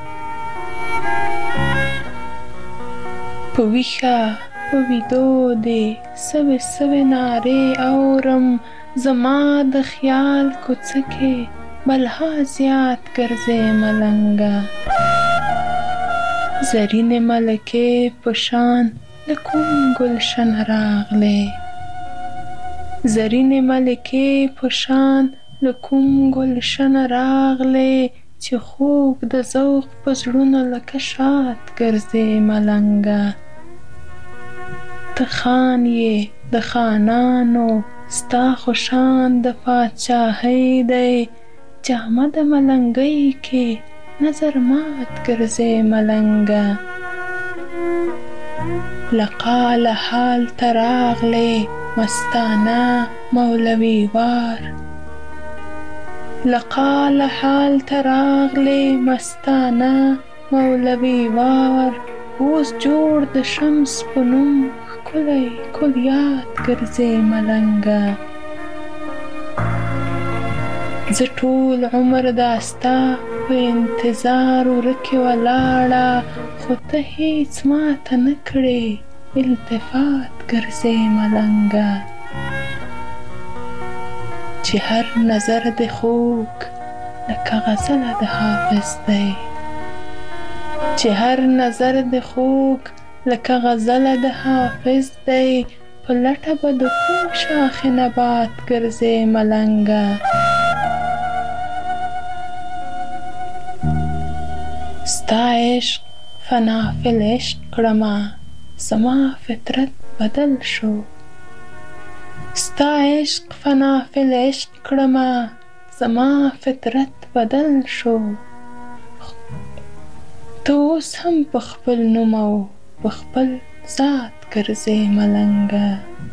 په ویښه په ویدو دې سوې سوې نارې اورم، زما د خیال کوڅه کې بلها زیات ګرځې ملنګه. زرینې ملکې په شان له کوم ګلشن راغلې، زرینې ملکې په شان له کوم ګلشن راغلې، چې خوږ د ذوق په زړونو لکه شات ګرځې ملنګه. ته خان یې د خانانو، ستا خو شان د پاچاهۍ دی، جامه د ملنګۍ کې نظر مات ګرځې ملنګه. لقال حال تراغلې مستانه مولوي وار، لقال حال تراغلې مستانه مولوي وار، اوس جوړ د شمس په نوم ښکلی کلیات ګرځې ملنګه. زه ټول عمر دا ستا په انتظار ورکې ولاړه، خو ته هیڅ ماته نه کړې التفات ګرځې ملنګه. چې هر نظر د خوږ لکه غزله د حافظ دی، چې هر نظر د خوږ لکه غزله د حافظ دی، په لټه به د کوم شاخ نبات ګرځې ملنګه. ستا عشق فنا فی العشق کړمه، زما فطرت بدل شو. ستا عشق فنا فی العشق کړمه، زما فطرت بدل شو. ته اوس هم په خپل نوم او په خپل ذات ګرځې ملنګه.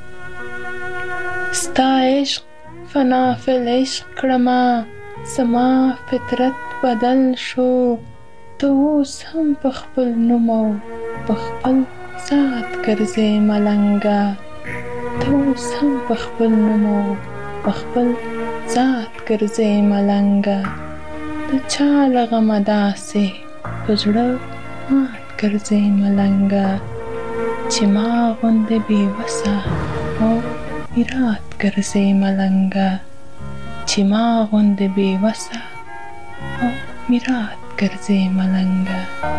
ستا عشق فنا فی العشق کړمه، زما فطرت بدل شو. ته اوس هم په خپل نوم او په خپل ذات ګرځې ملنګه. ته اوس هم په خپل نوم او په خپل ذات ګرځې ملنګه. د چا له غمه داسې په زړه مات ګرځې ملنګه، چې ما غوندې بېوسه او میرات ګرځې ملنګه. چې ما غوندې بېوسه او میرات ګرځې ملنګه.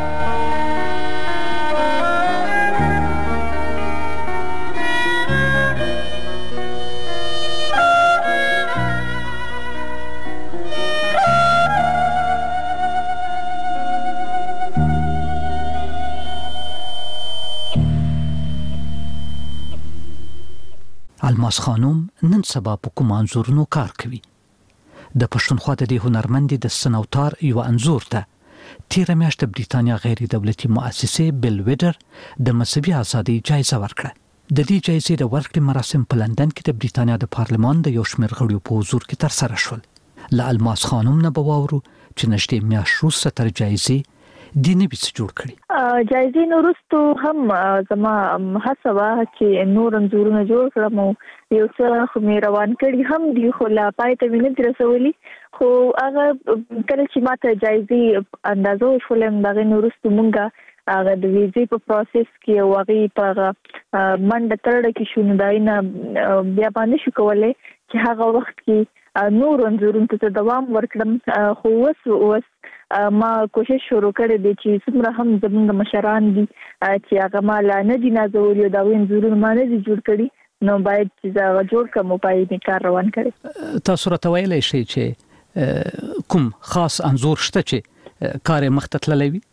الماس خانم نن سبا په کوم انځورونو کار کوي. د پښتونخوا د دې هنرمندې د سنوتار یو انځور ته تیره میاشت د بریتانیا غیر دولتي مؤسسې بل ویډر د مذهبي ازادۍ جایزه ورکړه. د دې جایزې د ورکړې مراسم په لندن کې د بریتانیا د پارلمان د یو شمېر غړیو په حضور کې ترسره شول. له الماس خانم نه به واورو چې نږدې میاشت وروسته تر جایزې د نوي څه جوړ کړي. جایزې نه وروسته هم زما هڅه وه چې نور انځورونه جوړ کړم او یو څه خو مې روان کړي هم دي، خو لا پای ته مې نه دي رسولي. خو هغه کله چې ما ته جایزې اندازه وشولې، د هغې نه وروسته مونږ هغه د ویزې په پروسس کې او هغې په هغه منډه ترړه کې شو، نو د هغې نه بیا به نه شو کولی چې هغه وخت کې نور انځورونو ته دوام ورکړم. خو اوس اوس ما کوشش شروع کړی دی چې څومره هم زموږ مشران دي چې هغه ما لا نه دي نازولي او د هغوی انځورونه ما نه دي جوړ کړي، نو باید چې زه هغه جوړ کړم او پای مې کار روان کړی. تاسو راته ویلی شئ چې کوم خاص انځور شته چې کار یې مخته تللی وي؟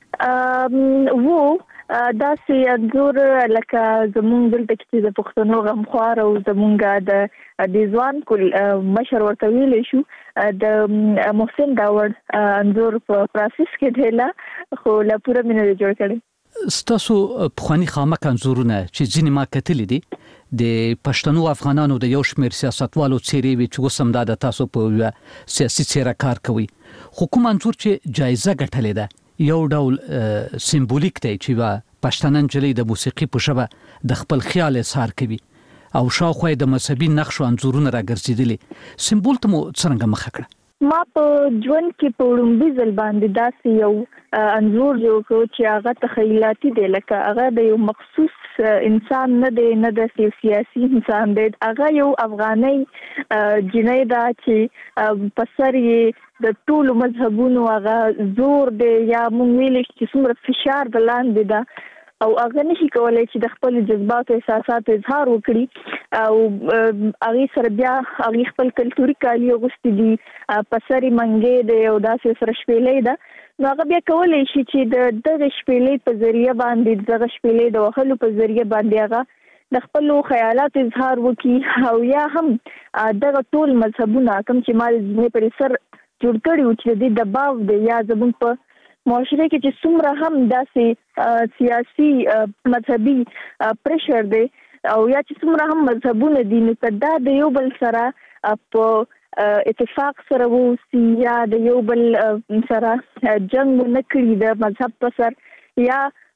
وو داسې انځور لکه زمونږ دلته کې د پښتنو غمخوار او زمونږ د د ځوان کل مشر ورته ویلی شو د محسن داوړ انځور په پروسس کې ډېله، خو لا پوره مې نه دی جوړ کړی. ستاسو پخواني خامک انځورونه چې ځینې ما کتلي دي د پښتنو افغانانو د یو شمېر سیاستوالو څېرې وي چې اوس هم دا د تاسو په یوه سیاسي څېره کار کوي، خو کوم انځور چې جایزه ګټلې ده یو ډول سمبولیک دی چې یوه پښتنه نجلۍ د موسیقي په ژبه د خپل خیال اظهار کوي او شاوخوا یې د مذهبي نقشو انځورونه راګرځېدلي، سمبول ته مو څرنګه مخه کړه؟ ما په ژوند کې په وړومبي ځل باندې داسې یو انځور جوړ کړو چې هغه تخیلاتي دی، لکه هغه د یو مخصوص انسان نه دی، نه د سیاسي انسان دی، هغه یو افغانۍ جنۍ ده چې په سر یې د ټولو مذهبونو هغه زور دی، یا مونږ ویلی چې څومره فشار د لاندې ده او هغه نشي کولی چې د خپل جذباتو احساساتو اظهار وکړي، او هغې سره بیا هغې خپل کلتوري کالي اغوستي دي، په سر یې منګې دی او داسې سره شپېلۍ ده، نو هغه بیا کولی شي چې د دغه شپېلۍ په ذریعه باندې دغه شپېلۍ د وهلو په ذریعه باندې هغه د خپلو خیالاتو اظهار وکړي، او یا هم دغه ټول مذهبونه کوم چې ما د پر سر جوړ کړي و چې د دې دباو دی، یا زموږ په معاشره کې چې څومره هم داسې سیاسي مذهبي پریشر دی او یا چې څومره هم مذهبونه دي، نو که دا د یو بل سره په اتفاق سره واوسي یا د یو بل سره جنګ ونه کړي د مذهب په سر، یا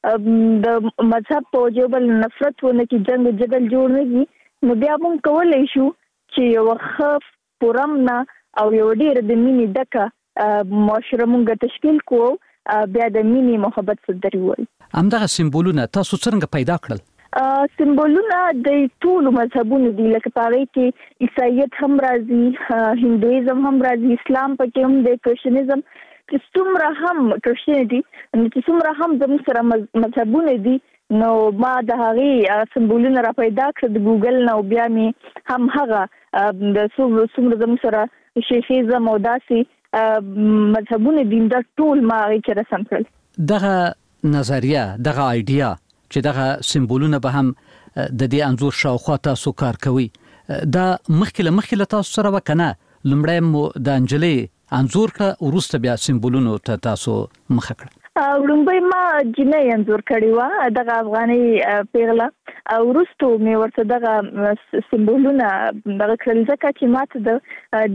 د مذهب په جوبل نفرت ونه کې جنگ جدل جوړ نه کی نو بیا موږ کولای شو چې یو خف پرمنا او یو ډیر د مینې ډکه معاشره موږ تشکیل کوو بیا د مینې محبت سره وایي. همدغه سمبولونه تاسو څنګه پیدا کړل؟ سمبولونه د ټولو مذهبونو دي، لکه پاره کې عیسایت هم راځي، هندویزم هم راځي، اسلام پکې هم د کرسچنیزم چې څومره هم کرسچنټي چې څومره هم زموږ سره مذهبونه دي نو ما د هغه سمبولونه را پیدا کړ د ګوګل نو بیا می هم هغه د څومره زموږ سره شیخیزم او داسې مذهبونه دي دا ټول ما یې رسم کړل. دغه نظریه دغه ایډیا چې دغه سمبولونه به هم د دې انزور شاوخوا تاسو کار کوي دا مخکله مخکله تاسو سره وکنه لمړی مو د انجلې انزور کړه وروسته بیا سمبولونو ته تاسو مخه کړه؟ لومبای ما جنې انزور کړی و دغه افغاني پیغله او وروسته مې ورته دغه سمبولونه دغه کړل ځکه چې ماته د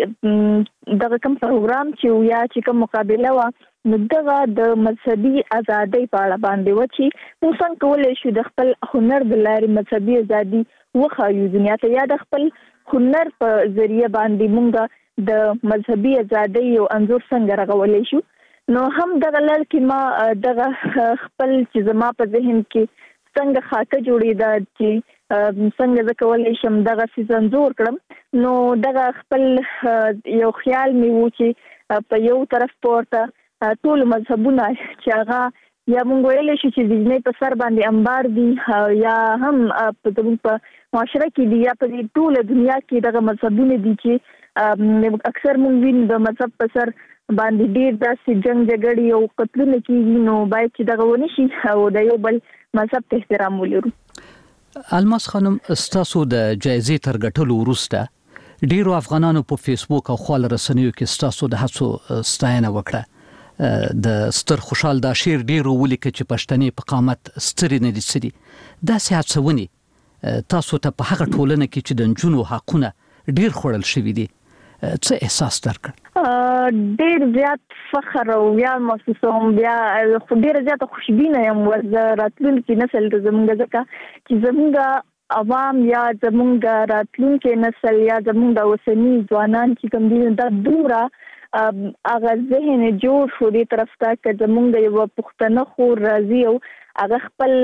دغه دغه کوم پروګرام چې یا چې کوم مقابله و نو دغه د مذهبي ازادۍ په اړه باندې و چې موږ څنګه کولای شو د خپل هنر د لارې مذهبي ازادي وښایو دنیا ته، یا د خپل هنر په ذریعہ باندې موږ د مذهبي ازادۍ یو انزور څنګه رغولای شو. نو هم دغه لړ کې ما دغه خپل چې زما په ذهن کې څنګه خاطه جوړېده چې څنګه زه کولی شم دغه څیز انځور کړم نو دغه خپل یو خیال مې و چې په یو طرف پورته ټول مذهبونه چې هغه یا مونږ ویلی شو چې د جنۍ په سر باندې انبار دي یا هم په زموږ په معاشره کې دي یا په ټوله دنیا کې دغه مذهبونه دي چې اکثر مونږ وینو د مذهب په سر باندې ډیر داسې جنگ جګړې او قتلونه کیږي نو باید چې دغه ونه شي او د یو بل مذهب ته احترام ولرو. الماس خانم ستاسو د جایزې تر ګټلو وروسته ډیرو افغانانو په فیسبوک او خپل رسنیو کې ستاسو د هڅو ستاینه وکړه. د ستر خوشحال دا شعر ډیرو ولیکه چې پښتني په قامت ستري نه دي سړي داسې هڅونې تاسو ته په هغه ټولنه کې چې د نجونو حقونه ډیر خوړل شوي دي څه احساس درکړ؟ ډیر زیات فخر او یا محسوسوم بیا خو ډیر زیات خوشبینه یم راتلونکي نسل ته زموږ ځکه چې زموږ عوام یا زموږ راتلونکي نسل یا زموږ د اوسني ځوانان چې کوم دي دا دومره هغه ذهن جوړ شو دې طرف ته چې زموږ یو پښتنه خور راځي او هغه خپل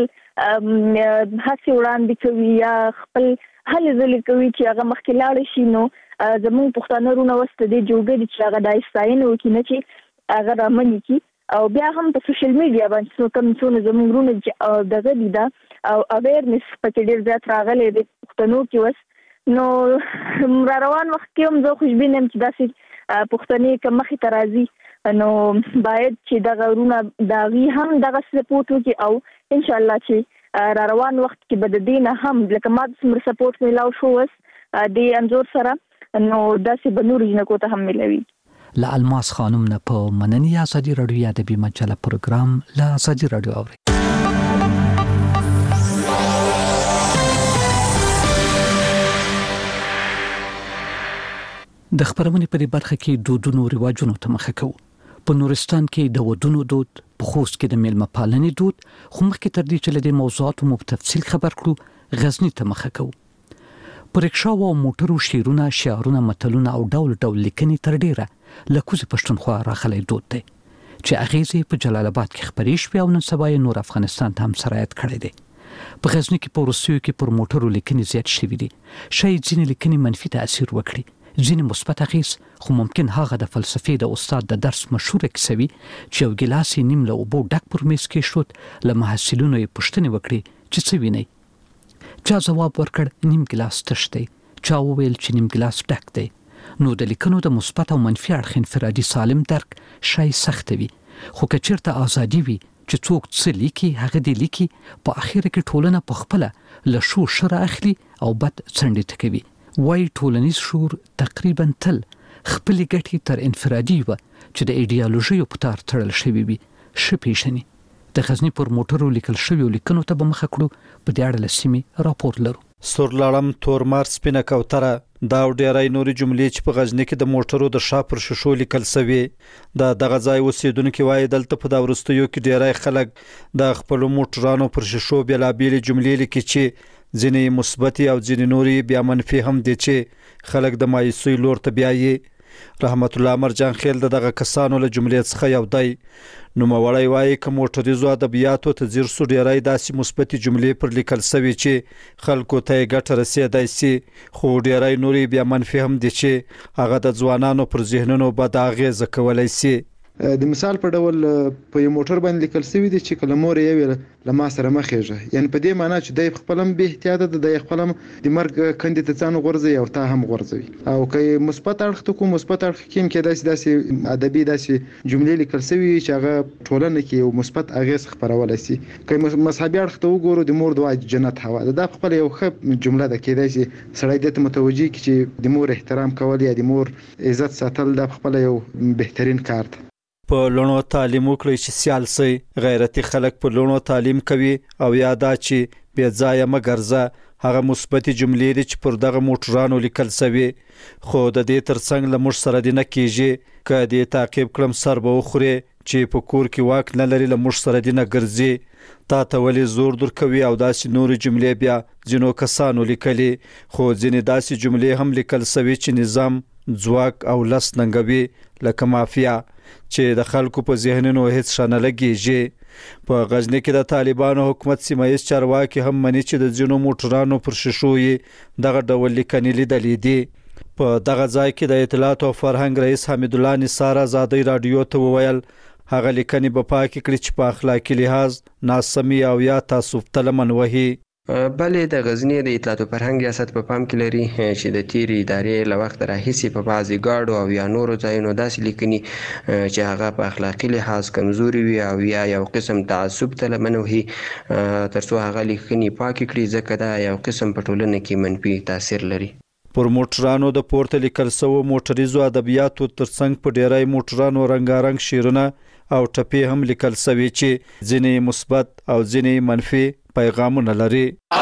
هڅې وړاندې کوي یا خپل هلې ځلې کوي چې هغه مخکې لاړ شي نو زموږ پښتانه رونه وسته دي جوړګري چې هغه د ستاینې وکړي نه چې هغه رامنې کی او بیا هم په سوشل میډیا باندې څو کم څونه زموږ رونه دغه دي دا او اویرنس پکې ډیر زیات راغلی دی پښتنو کې وس نو را روان وخت کې هم زه خوشبینه یم چې داسې پښتنې که مخې ته راځي نو باید چې دغه رونه د هغې هم دغه سپورټ وکړي او انشاءالله چې را روان وخت کې به د دې نه هم لکه ما څومره سپورټ میلاو شو وس دې انځور سره نو داسې به نورو جنکو ته هم ملوي. له الماس خانم نه په مننې ازادي راډیو ادبي مجله پروګرام له ازادي راډیو اوري. د خبرونې په برخه کې دودونو رواجونو ته مخه کوو. په نورستان کې د ودونو دود، په خوست کې د میلمه پالنې دود، خو مخکې تر دې چې له دې موضوعاتو مو په تفصیل خبر کړو غزنی ته مخه کوو. پر رکشا او موټرو شیرونه، شعارونه، متلونه او ډول ډول لیکنې تر ډیره لکوز پښتونخوا راخلي دود دی چې اغیزې په جلال آباد کې خبرې شوې او نن سبا یې نور افغانستان ته هم سرایت کړی دی. په غزنی کې په روسیو کې پر موټرو لیکنې زیات شوي دي. شاید ځینې لیکنې منفي تاثیر وکړي، ځینې مثبت اغیز، خو ممکن هغه د فلسفې د استاد د درس مشهوره کیسه وي چې یو ګیلاس یې نیم له اوبو ډک پر میز کېښود، له محصلینو یې پوښتنې وکړې چې څه وینئ. چا جواب ورکړ نیم ګلاس تش دی، چا وویل چې نیم ګلاس ډک دی. نو د لیکنو د مثبت او منفي اړخ انفرادي سالم درک شای سخت وي، خو که چیرته ازادي وي چې څوک څه لیکي هغه دی لیکي، په اخر کې ټولنه په خپل له شو شر اخلي او بد څنډې تکوي. وای ټولنیز شعور تقریبا تل خپل ګټې تر انفرادي و چې د ایډیالوژي په تار تړل شوی وي. شپېشنی د غزنی پر موټرو لیکل شوی لیکنو ته به مخه کړو. په دې اړه لسیمه راپور لرو. سورلړم تورمار سپینه کوتره دا ډیرای نوري جملې چې په غزنی کې د موټرو د شاپر ششو لیکل سوي دا دغه ځای اوسیدونکو وایي دلته په دا ورستیو کې ډیرای خلک د خپل موټرانو پر ششو بلابېل جملې لیکي چې ځینې مثبت او ځینې نوري بیا منفي هم دي چې خلک د مایوسۍ لور ته بیایي. رحمت الله مرجان خیل دغه کسانو له جملې څخه یو دی. نو موړی وایي کوم موټریزو ادبیاتو ته زیر سو ډیرای داسې مثبت جملې پر لیکل سوي چې خلکو ته ګټه رسیدای سي خو ډیرای نوري بیا منفي هم دي چې هغه د ځوانانو پر ذهنونو بد اغیزه کولای سي. د مثال په ډول په یو موټر باندې لیکل شوی دی چې کلمور یې ویل لما سره مخېږه، یعنی په دې معنی چې د خپلم به احتیاط د د خپلم د مرګ کندې ته ځان غورځي او تا هم غورځوي. او که مثبت اړخ ته کوم مثبت اړخ کې کې داسې داسې ادبي داسې جملې لیکل شوی چې هغه ټولنه کې یو مثبت اغیز خبرولای شي. که مذهبي اړخ ته وګورو د مور دعا جنت هوا ده، د خپل یو ښه جمله ده کې داسې سړی د متوجي چې د مور احترام کول یا د مور عزت ساتل د خپل یو بهترین کار ده. په لونو تعلیم وکړي چې سیال سي غیرتي خلک په لونو تعلیم کوي او یادا چې بیا ځای مګرزه هغه مثبت جملې دي چې پر دغه موټرانو لیکل سوي خو د دې ترڅنګ له موږ سره دی نه کیږي که دې تعقیب کړم سر به وخوري چې په کور کې واک نه لري له موږ سره دی نه ګرځي تا ته ولې زور در کوي او داسې نور جملې بیا ځینو کسانو لیکلي خو ځینې داسې جملې هم لیکل سوي چې نظام ځواک او لس ننګوي لکه مافیا چې د خلکو په ذهنونو هیڅ شانه لګیږي. په غزنی کې د طالبانو حکومت سیمایي چارواکي هم مني چې د ځینو موټرانو پر شیشو یې دغه ډول لیکنې لیدلې دي. په دغه ځای کې د اطلاعات او فرهنګ رئیس حمید الله نثار آزادۍ رادیو ته وویل هغه لیکنې به پاکې کړي چې په اخلاقي لحاظ ناسمي او یا تعصب تلمن وهي. بلې د غزنی د اطلاعات او فرهنګ ریاست په پام کې لري چې د تیری ادارې له وخت راهیسې په بعضي ګاډو او یا نورو ځایونو داسې لیکنې چې هغه په اخلاقي لحاظ کمزوري وي او یا یو قسم تعصب ته لمن وهي ترڅو هغه لیکنې پاکې کړي ځکه دا یو قسم په ټولنه کې منفي تاثیر لري. پر موټرانو د پورته لیکل سوو موټریزو ادبیاتو ترڅنګ په ډیرای موټرانو رنگارنګ شیرونه او ټپې هم لیکل سوي چې ځینې مثبت او ځینې منفي پیغامونه لري.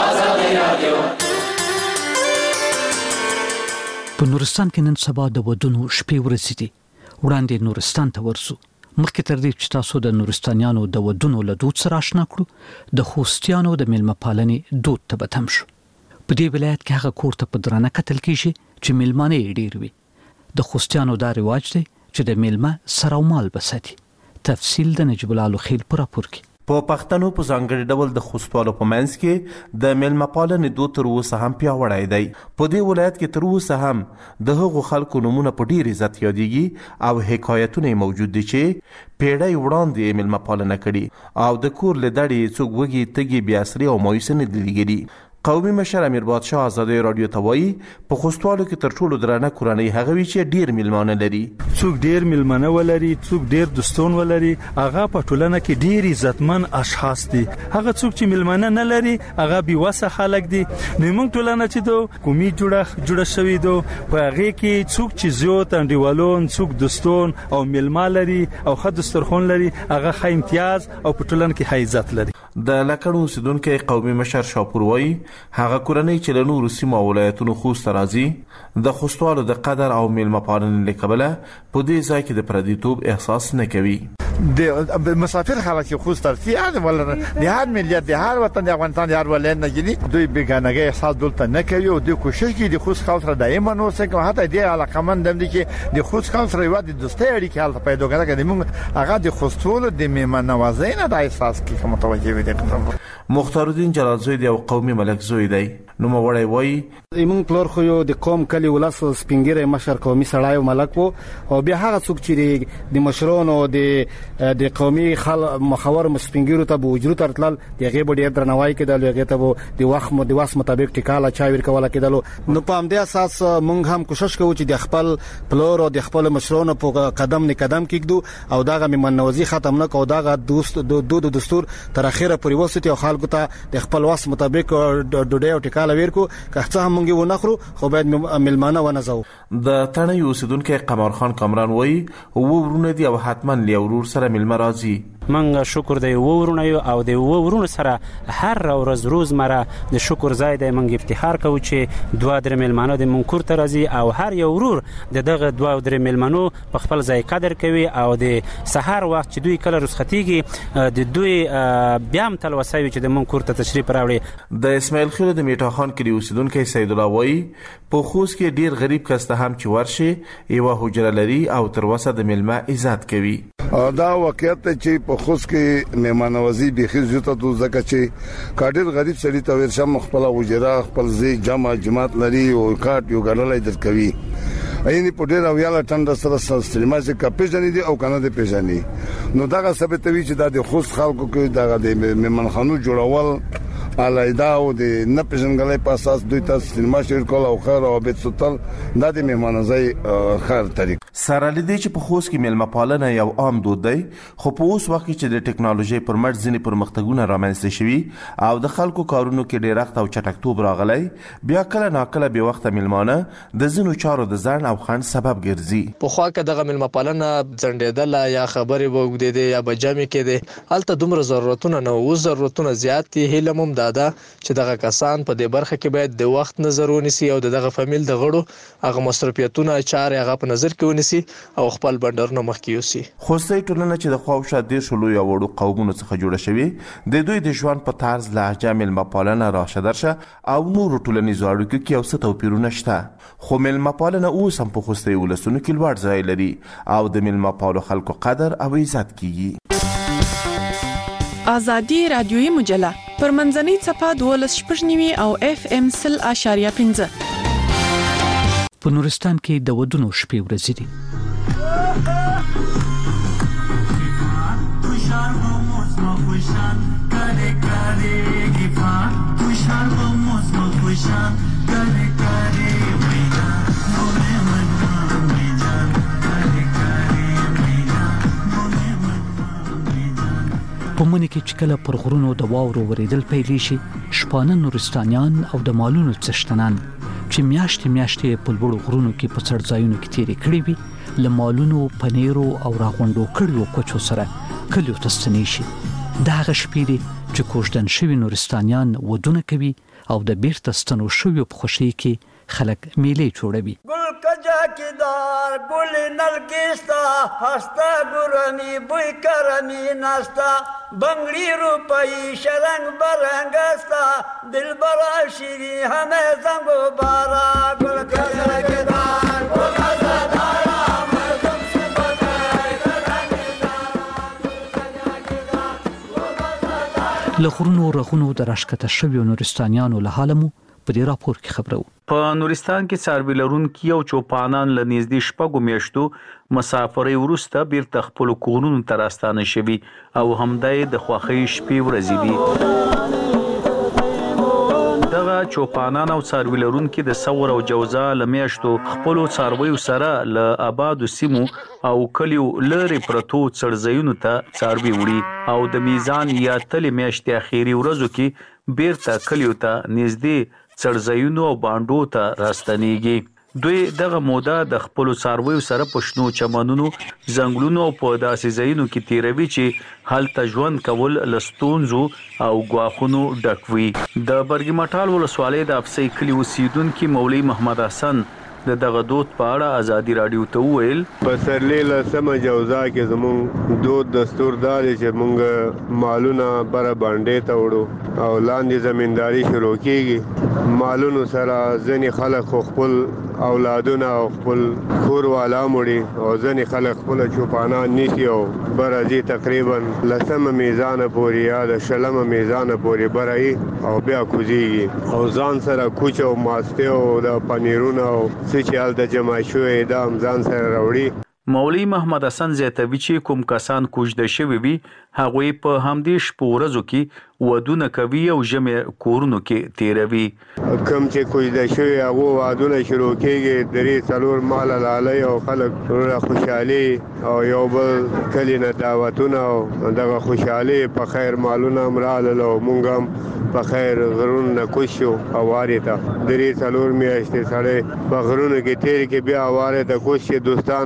په نورستان کې نن سبا د ودونو شپې ورځې دي. وړاندې نورستان ته ورسو مخکې تر دې چې تاسو د نورستانیانو د ودونو له دود سره آشنا کړو د خوستیانو د میلمه پالنې دود ته به تم شو. په دې ولایت کې هغه کور ته په درانه کتل کېږي چې میلمانه یې ډېر وي. د خوستیانو دا رواج دی چې د میلمه سر او مال بساتي. تفصیل د نجیب الله خیل پر راپور کې. په پښتنو په ځانګړي ډول د خوستوالو په منځ کې د میلمه پالنې دود تر اوسه هم پیاوړی دی. په دې ولایت کې تر اوسه هم د هغو خلکو نومونه په ډیر عزت یادېږي او حکایتونه موجود دي چې پیړۍ وړاندې میلمه پالنه کړي او د کور له دړې څوک وږي تږي بې اسرې او مایوسه نه دي لګېدي. قومي مشر امیر بادشاه آزادۍ رادیو ته وایي په خوستوالو کې تر ټولو درانه کورنۍ هغه وي چې ډیر میلمانه لري. څوک ډیر میلمانه ولري، څوک ډیر دوستون ولري، هغه په ټولنه کې ډیر عزتمن اشخاص دي. هغه څوک چې میلمانه نه لري هغه بې وسه خلک دي. نو موږ ټولنه چې دو قومي جوړه جوړه شوې دو په هغه کې څوک چې زیات انډیوالون، څوک دوستون او میلمه لري او ښه دسترخوان لري هغه ښه امتیاز او په ټولنه کې ښه عزت لري. د لکړو اوسیدونکو قومي مشر شاپور وایي هغه کورنۍ چې له نورو سیمو او ولایتونو خوست ته راځي د خوستوالو د قدر او میلمه پالنې له کبله په دې ځای کې د پردیتوب احساس نه کوي. د مسافر خلک خوست ترسي هغه ولر د هر ملت د هر وطن د افغانستان د هر ولایت نه جدي دوی بیگانګي احساس دلته نه کوي او دوی کوشش کوي د خوست خلک سره دایمه نو څنګه حتی د علاقمند دم دي چې د خوست خلک سره یو د دوستۍ اړیکې حالت پیدا کړي چې موږ هغه د خوستولو د میمن نوازۍ نه د احساس کې متوجه وي. مختار الدین جلال زوی دی او قومي ملک زوی دی. نو موړی وای ایمون پلور خو یو د قوم کلی ولاس سپینګره مشر قومي سړای او ملک وو او بیا هغه څوک چې د مشرونو د د قومي خل مخاور مسپینګرو ته به اجرت ترتل دغه به ډیر درنوای کېدل هغه ته به د وخت مو د واس مطابق ټیکاله چا ور کوله کېدل. نو په همدې اساس مونږ هم کوشش کوو چې د خپل پلور او د خپل مشرونو په قدم نه قدم کېږدو او دغه منوزي ختم نه کو دغه دوست د دود دستور تر اخره پرې وسته او خلکو ته د خپل واس مطابق ډوډۍ او ټیکاله ورکو که څه هم مونږ و نخرو خو باید ملمانه ونزو. د تڼۍ اوسیدونکو قمر خان کامران وایي و ورونه دی او حتما لی ورور سره ملما راځي منګ شکر دی ورونه او د ورونه سره هر ورځ روز مره د شکر ځای دی. منګ افتخار کوو چې دوه درې میلمانه د مونږ کور ته راځي او هر یو ورور د دغه دوه درې میلمانو په خپل ځای قدر کوي او د سحر وخت چې دوی کله رخصتیږي د دوی بیا هم تلوسه وي چې د مونږ کور ته تشریف راوړي. د اسماعیل خیل د میټا خان کلی اوسیدونکو سید الله وایي په خوست کې ډیر غریب کس ته هم چې ورشي یو حجره لري او تر اوسه د میلمه عزت کوي. دا واقعیت چې په خوست کې میمانوازي بيخي زیاته تو ځکه چې کاډر غریب سړي ته ورشم خپل حجره خپل ځای جمع جماعت لري او کاټ یو ګړلای در کوي. اینی په ډیر او یاله ټنډه سره سلمه چې کپېژنې دي او کنه دي پېژنې نو دا ثابتوي چې د خوست خلکو کې د میمنخانو جوړول علایدا او د نه پېژنګلې په اساس دوی ته سینما شیر کول او خیر او بیت سوتل د دې میمانځي خیر طریق سره لیدي چې په خوست کې میلمه پالنه یو عام دود دی خو په اوس وخت کې د ټکنالوژي پر مټ ځینې پرمختګونه رامنځته شوي او د خلکو کارونو کې ډېر وخت او چټکتوب راغلی بیا کله ناکله به وخت میلمانه د زینو چارو د ځان او خان سبب ګرځي. په خوا کې دغه میلمه پالنه ځنډېدل یا خبرې وګدې دي یا بجامي کې دي هلته دومره ضرورتونه نه او ضرورتونه زیات دي. هیله مم دادا چې دغه کسان په دې برخه کې باید د وخت نظر ونیسي او دغه فامیل د غړو هغه مصرفیتونه چارې هغه په نظر کې ونیسي او خپل بندرونه مخکې یوسي. خوستي ټولنه چې د خواوشا د شلو یا وړو قومونو څخه جوړه شوی د دوی د ژوند په طرز لهجه میلمه پالنه راشه درشه او نور ټولنیزو اړیکو کې اوس توپیرونه شته خو میلمه پالنه اوس هم په خوستي ولسونو کې لوړ ځای لري او د میلمه پالو خلکو قدر او عزت کیږي. آزادی رادیویی مجله پر منځنۍ څپه دولس شپږ نیوي او اف ام سل اشاریه پنځه. په نورستان کې د ودونو شپې ورځې دي. په منځ کې چې کله پر غرونو د واورو ورېدل پیلې شي شپانه نورستانیان او د مالونو څښتنان چې میاشتې میاشتې په لوړو غرونو کې په څړځایونو کې تیرې کړې وي له مالونو پنیرو او راغونډو کړیو کوچو سره کلیو ته ستنې شي. دا هغه شپې دي چې کوژدن شوي نورستانیان ودونه کوي او د بیرته ستنو شویو په خوښۍ کې خلک میلې جوړوي. ګل کجا کیدار ګل نل کیستا هستا ګورنی بوی کرمی ناستا بنگړی روپای شرنګ برنګستا دلبر شری همه زنګو بارا ګل کجا کیدار ګل کجا دارا مردم سبتای لخرونو رغونو د راشکته شویو نورستانیانو له حالمو په دې راپور کې خبرو. په نورستان کې څاروي لرونکي او چوپانان له نږدې شپږو میاشتو مسافرۍ وروسته بیرته خپلو کورونو ته راستانه شوي او همدای د خوښۍ شپې ورځې دي. دغه چوپانان او څاروي لرونکي د ثور او جوزا له میاشتو خپلو څارویو سره له آبادو سیمو او کلیو لرې پرتو څړځایونو ته څاروي وړي او د میزان یا تلې میاشتې اخیری ورځو کې بیرته کلیو ته نږدې څړځایونو او بانډو ته راستنیږي. دوی دغه موده د خپلو څارویو سره په شنو چمنونو ځنګلونو او په داسې ځایونو کې تیروي چې هلته ژوند کول له ستونزو او ګواښونو ډک وي. د برګي مټال ولسوالۍ د افسۍ کلي اوسیدونکي مولوي محمد حسن د دغه دود په اړه ازادي رادیو ته وویل په سرلې له سمه جوزا کې زموږ دود دستور دار چې موږ مالونه بره باندې ته وړو او لاندې زمینداری شروع کیږي. مالونو سره ځینې خلک خپل اولادونه او خپل کور والا مړي او ځینې خلک خپل چوپانان نیسي او بره ځي تقریبا لسمه میزانه پورې یا د شلمه میزانه پورې بره او بیا کوزیږي او ځان سره کوچ او ماسته او د پنیرونه او سچال د جمع شوې د امزان سره راوړي. مولوی محمد حسن زیاتوي چې کوم کسان کوژده شوي وي هغوی په همدې شپو ورځو کې ودونه کوي او ژمې کورونو کې تیروي. کوم چې کوژده شوي هغو ودونه شروع کېږي درې څلور ماله لالی او خلک ټوله خوشحالي او یو بل کلي نه دعوتونه او دغه خوشحالي په خیر مالونه هم راغلل او موږ هم په خیر غرونو نه کوز شو هوارې ته درې څلور میاشتې سړی په غرونو کې تېرې کې بیا هوارې ته کوز شي دوستانو غونډې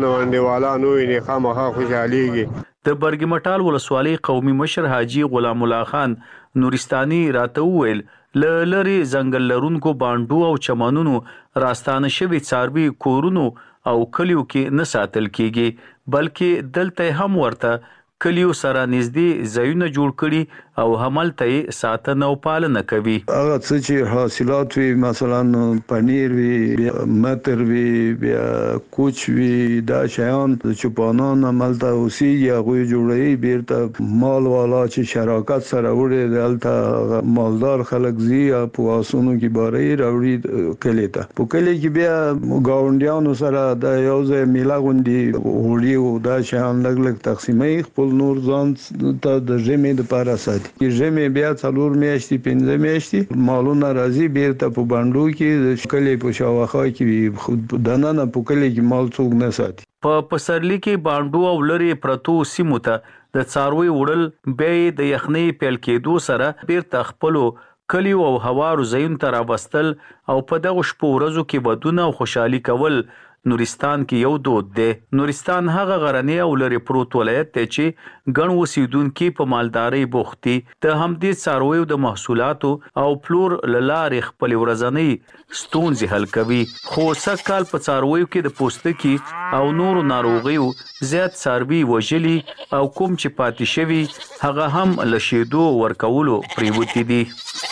کلیوالانو ویني خامخا خوشحاليږي. د برګ مټال ولسوالۍ قومي مشر حاجی غلام الله خان نورستاني راته وویل ل لری ځنګل لرونکو باندو او چمنونو راستانه شوی څاروي کورونو او کلیو کې نه ساتل کیږي بلکې دلته هم ورته کلیو سره نږدې ځایونه جوړ کړي او هملته ساتنه او پالنه کوي. هغه څه چې حاصلات وي مثلا پنیر وي متر وي بیا کوچ وي دا شیان چوپانان عملته اوسېږي هغوی جوړوي بیرته مال والا چې شراکت سره وړي دلته مالدار خلک ځي په آسونو کې بارې راوړي کلي ته په کلي کې بیا ګاونډیانو سره د یو ځای میله غونډې وړي او دا شیان لږ لږ تقسیموي خپل نور ځان ته د ژمې دپاره ساتي. ژمې بیا څلور میاشتې پنځه میاشتې مالونه راځي بیرته په بانډو کې د کلي په شاوخوا کې وي دننه په کلي کې مال څوک نه ساتي. په پسرلي کې بانډو او لري پرتو سیمو ته د څاروي وړل بیا د یخنۍ پیل کېدو سره بیرته خپلو کلیو او هوارو ځایونو ته راوستل او په دغه شپو ورځو کې ودونه او خوشحالي کول نورستان کې یو دود دی. نورستان هغه غرنی او لري پروت ولایت دی چې ګڼ اوسیدونکي په مالدارۍ بوخت دي. د همدې څارویو د محصولاتو او پلور له لارې خپلې ورځنۍ ستونزې حل کوي. خو سږ کال په څارویو کې د پوستکي او نورو ناروغیو زیات څاروي وژلي او کوم چې پاتې شوي هغه هم له شیدو ورکولو پریوتي دي.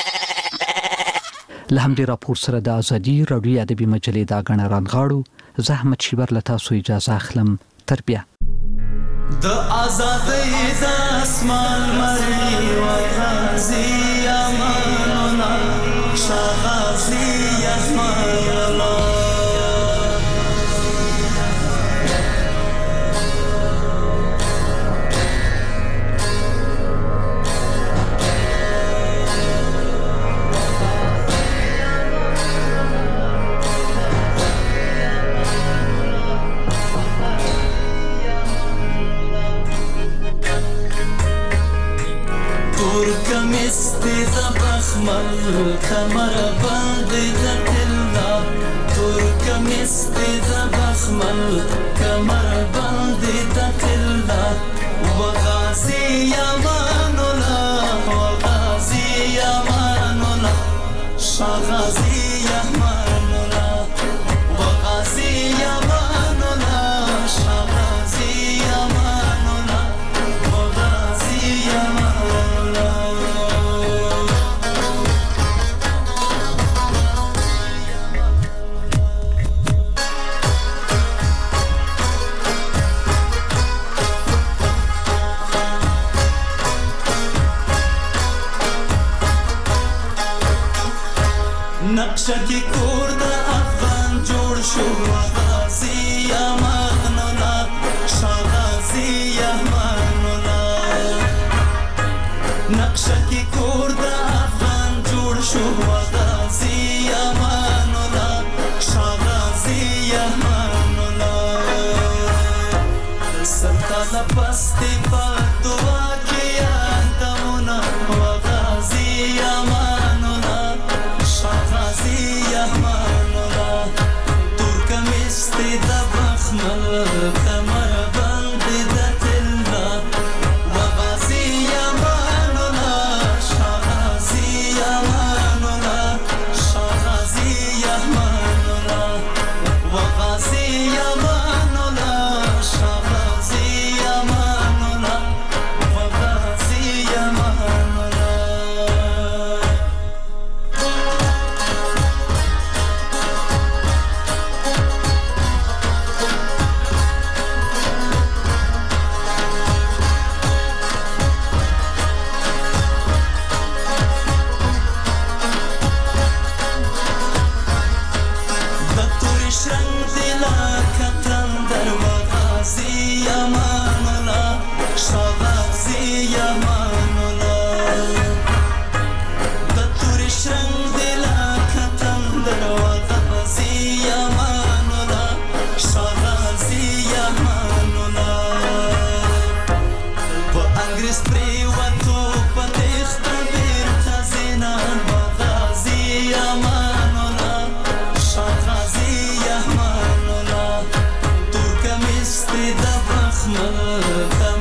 له همدې راپور سره د ازادي راډیو ادبي مجلې دا غڼه رانغاړو زه احمد شیبر له تاسو اجازه اخلم. تر بیا د ازادۍ د اسمان مری و غازی امانونا شغازی اسمانونا کمر باندې د تلا ترکم است د بخمل کمر باندې د تلا وغازی یمانولا وغازی یمانولا شغازی یمانولا وغازی یمانولا شغازی یمانولا وغازی یمانولا نقشه کی کور د افغان جوړ شو غازی امانولا شغازی امانولا نقشه کی کور د افغان جوړ شو غازی امانولا شغازی امانولا سلطنه پستی په دعا کې یادونه غازی امانولا شغازی یمانولا ترکم استی د بخمل کمر باندې د تلا وغازی یمانولا شغازی یمانولا شغازی یمانولا وغازی یمانولا شغازی یمانولا وغازی یمانولا Stay زخم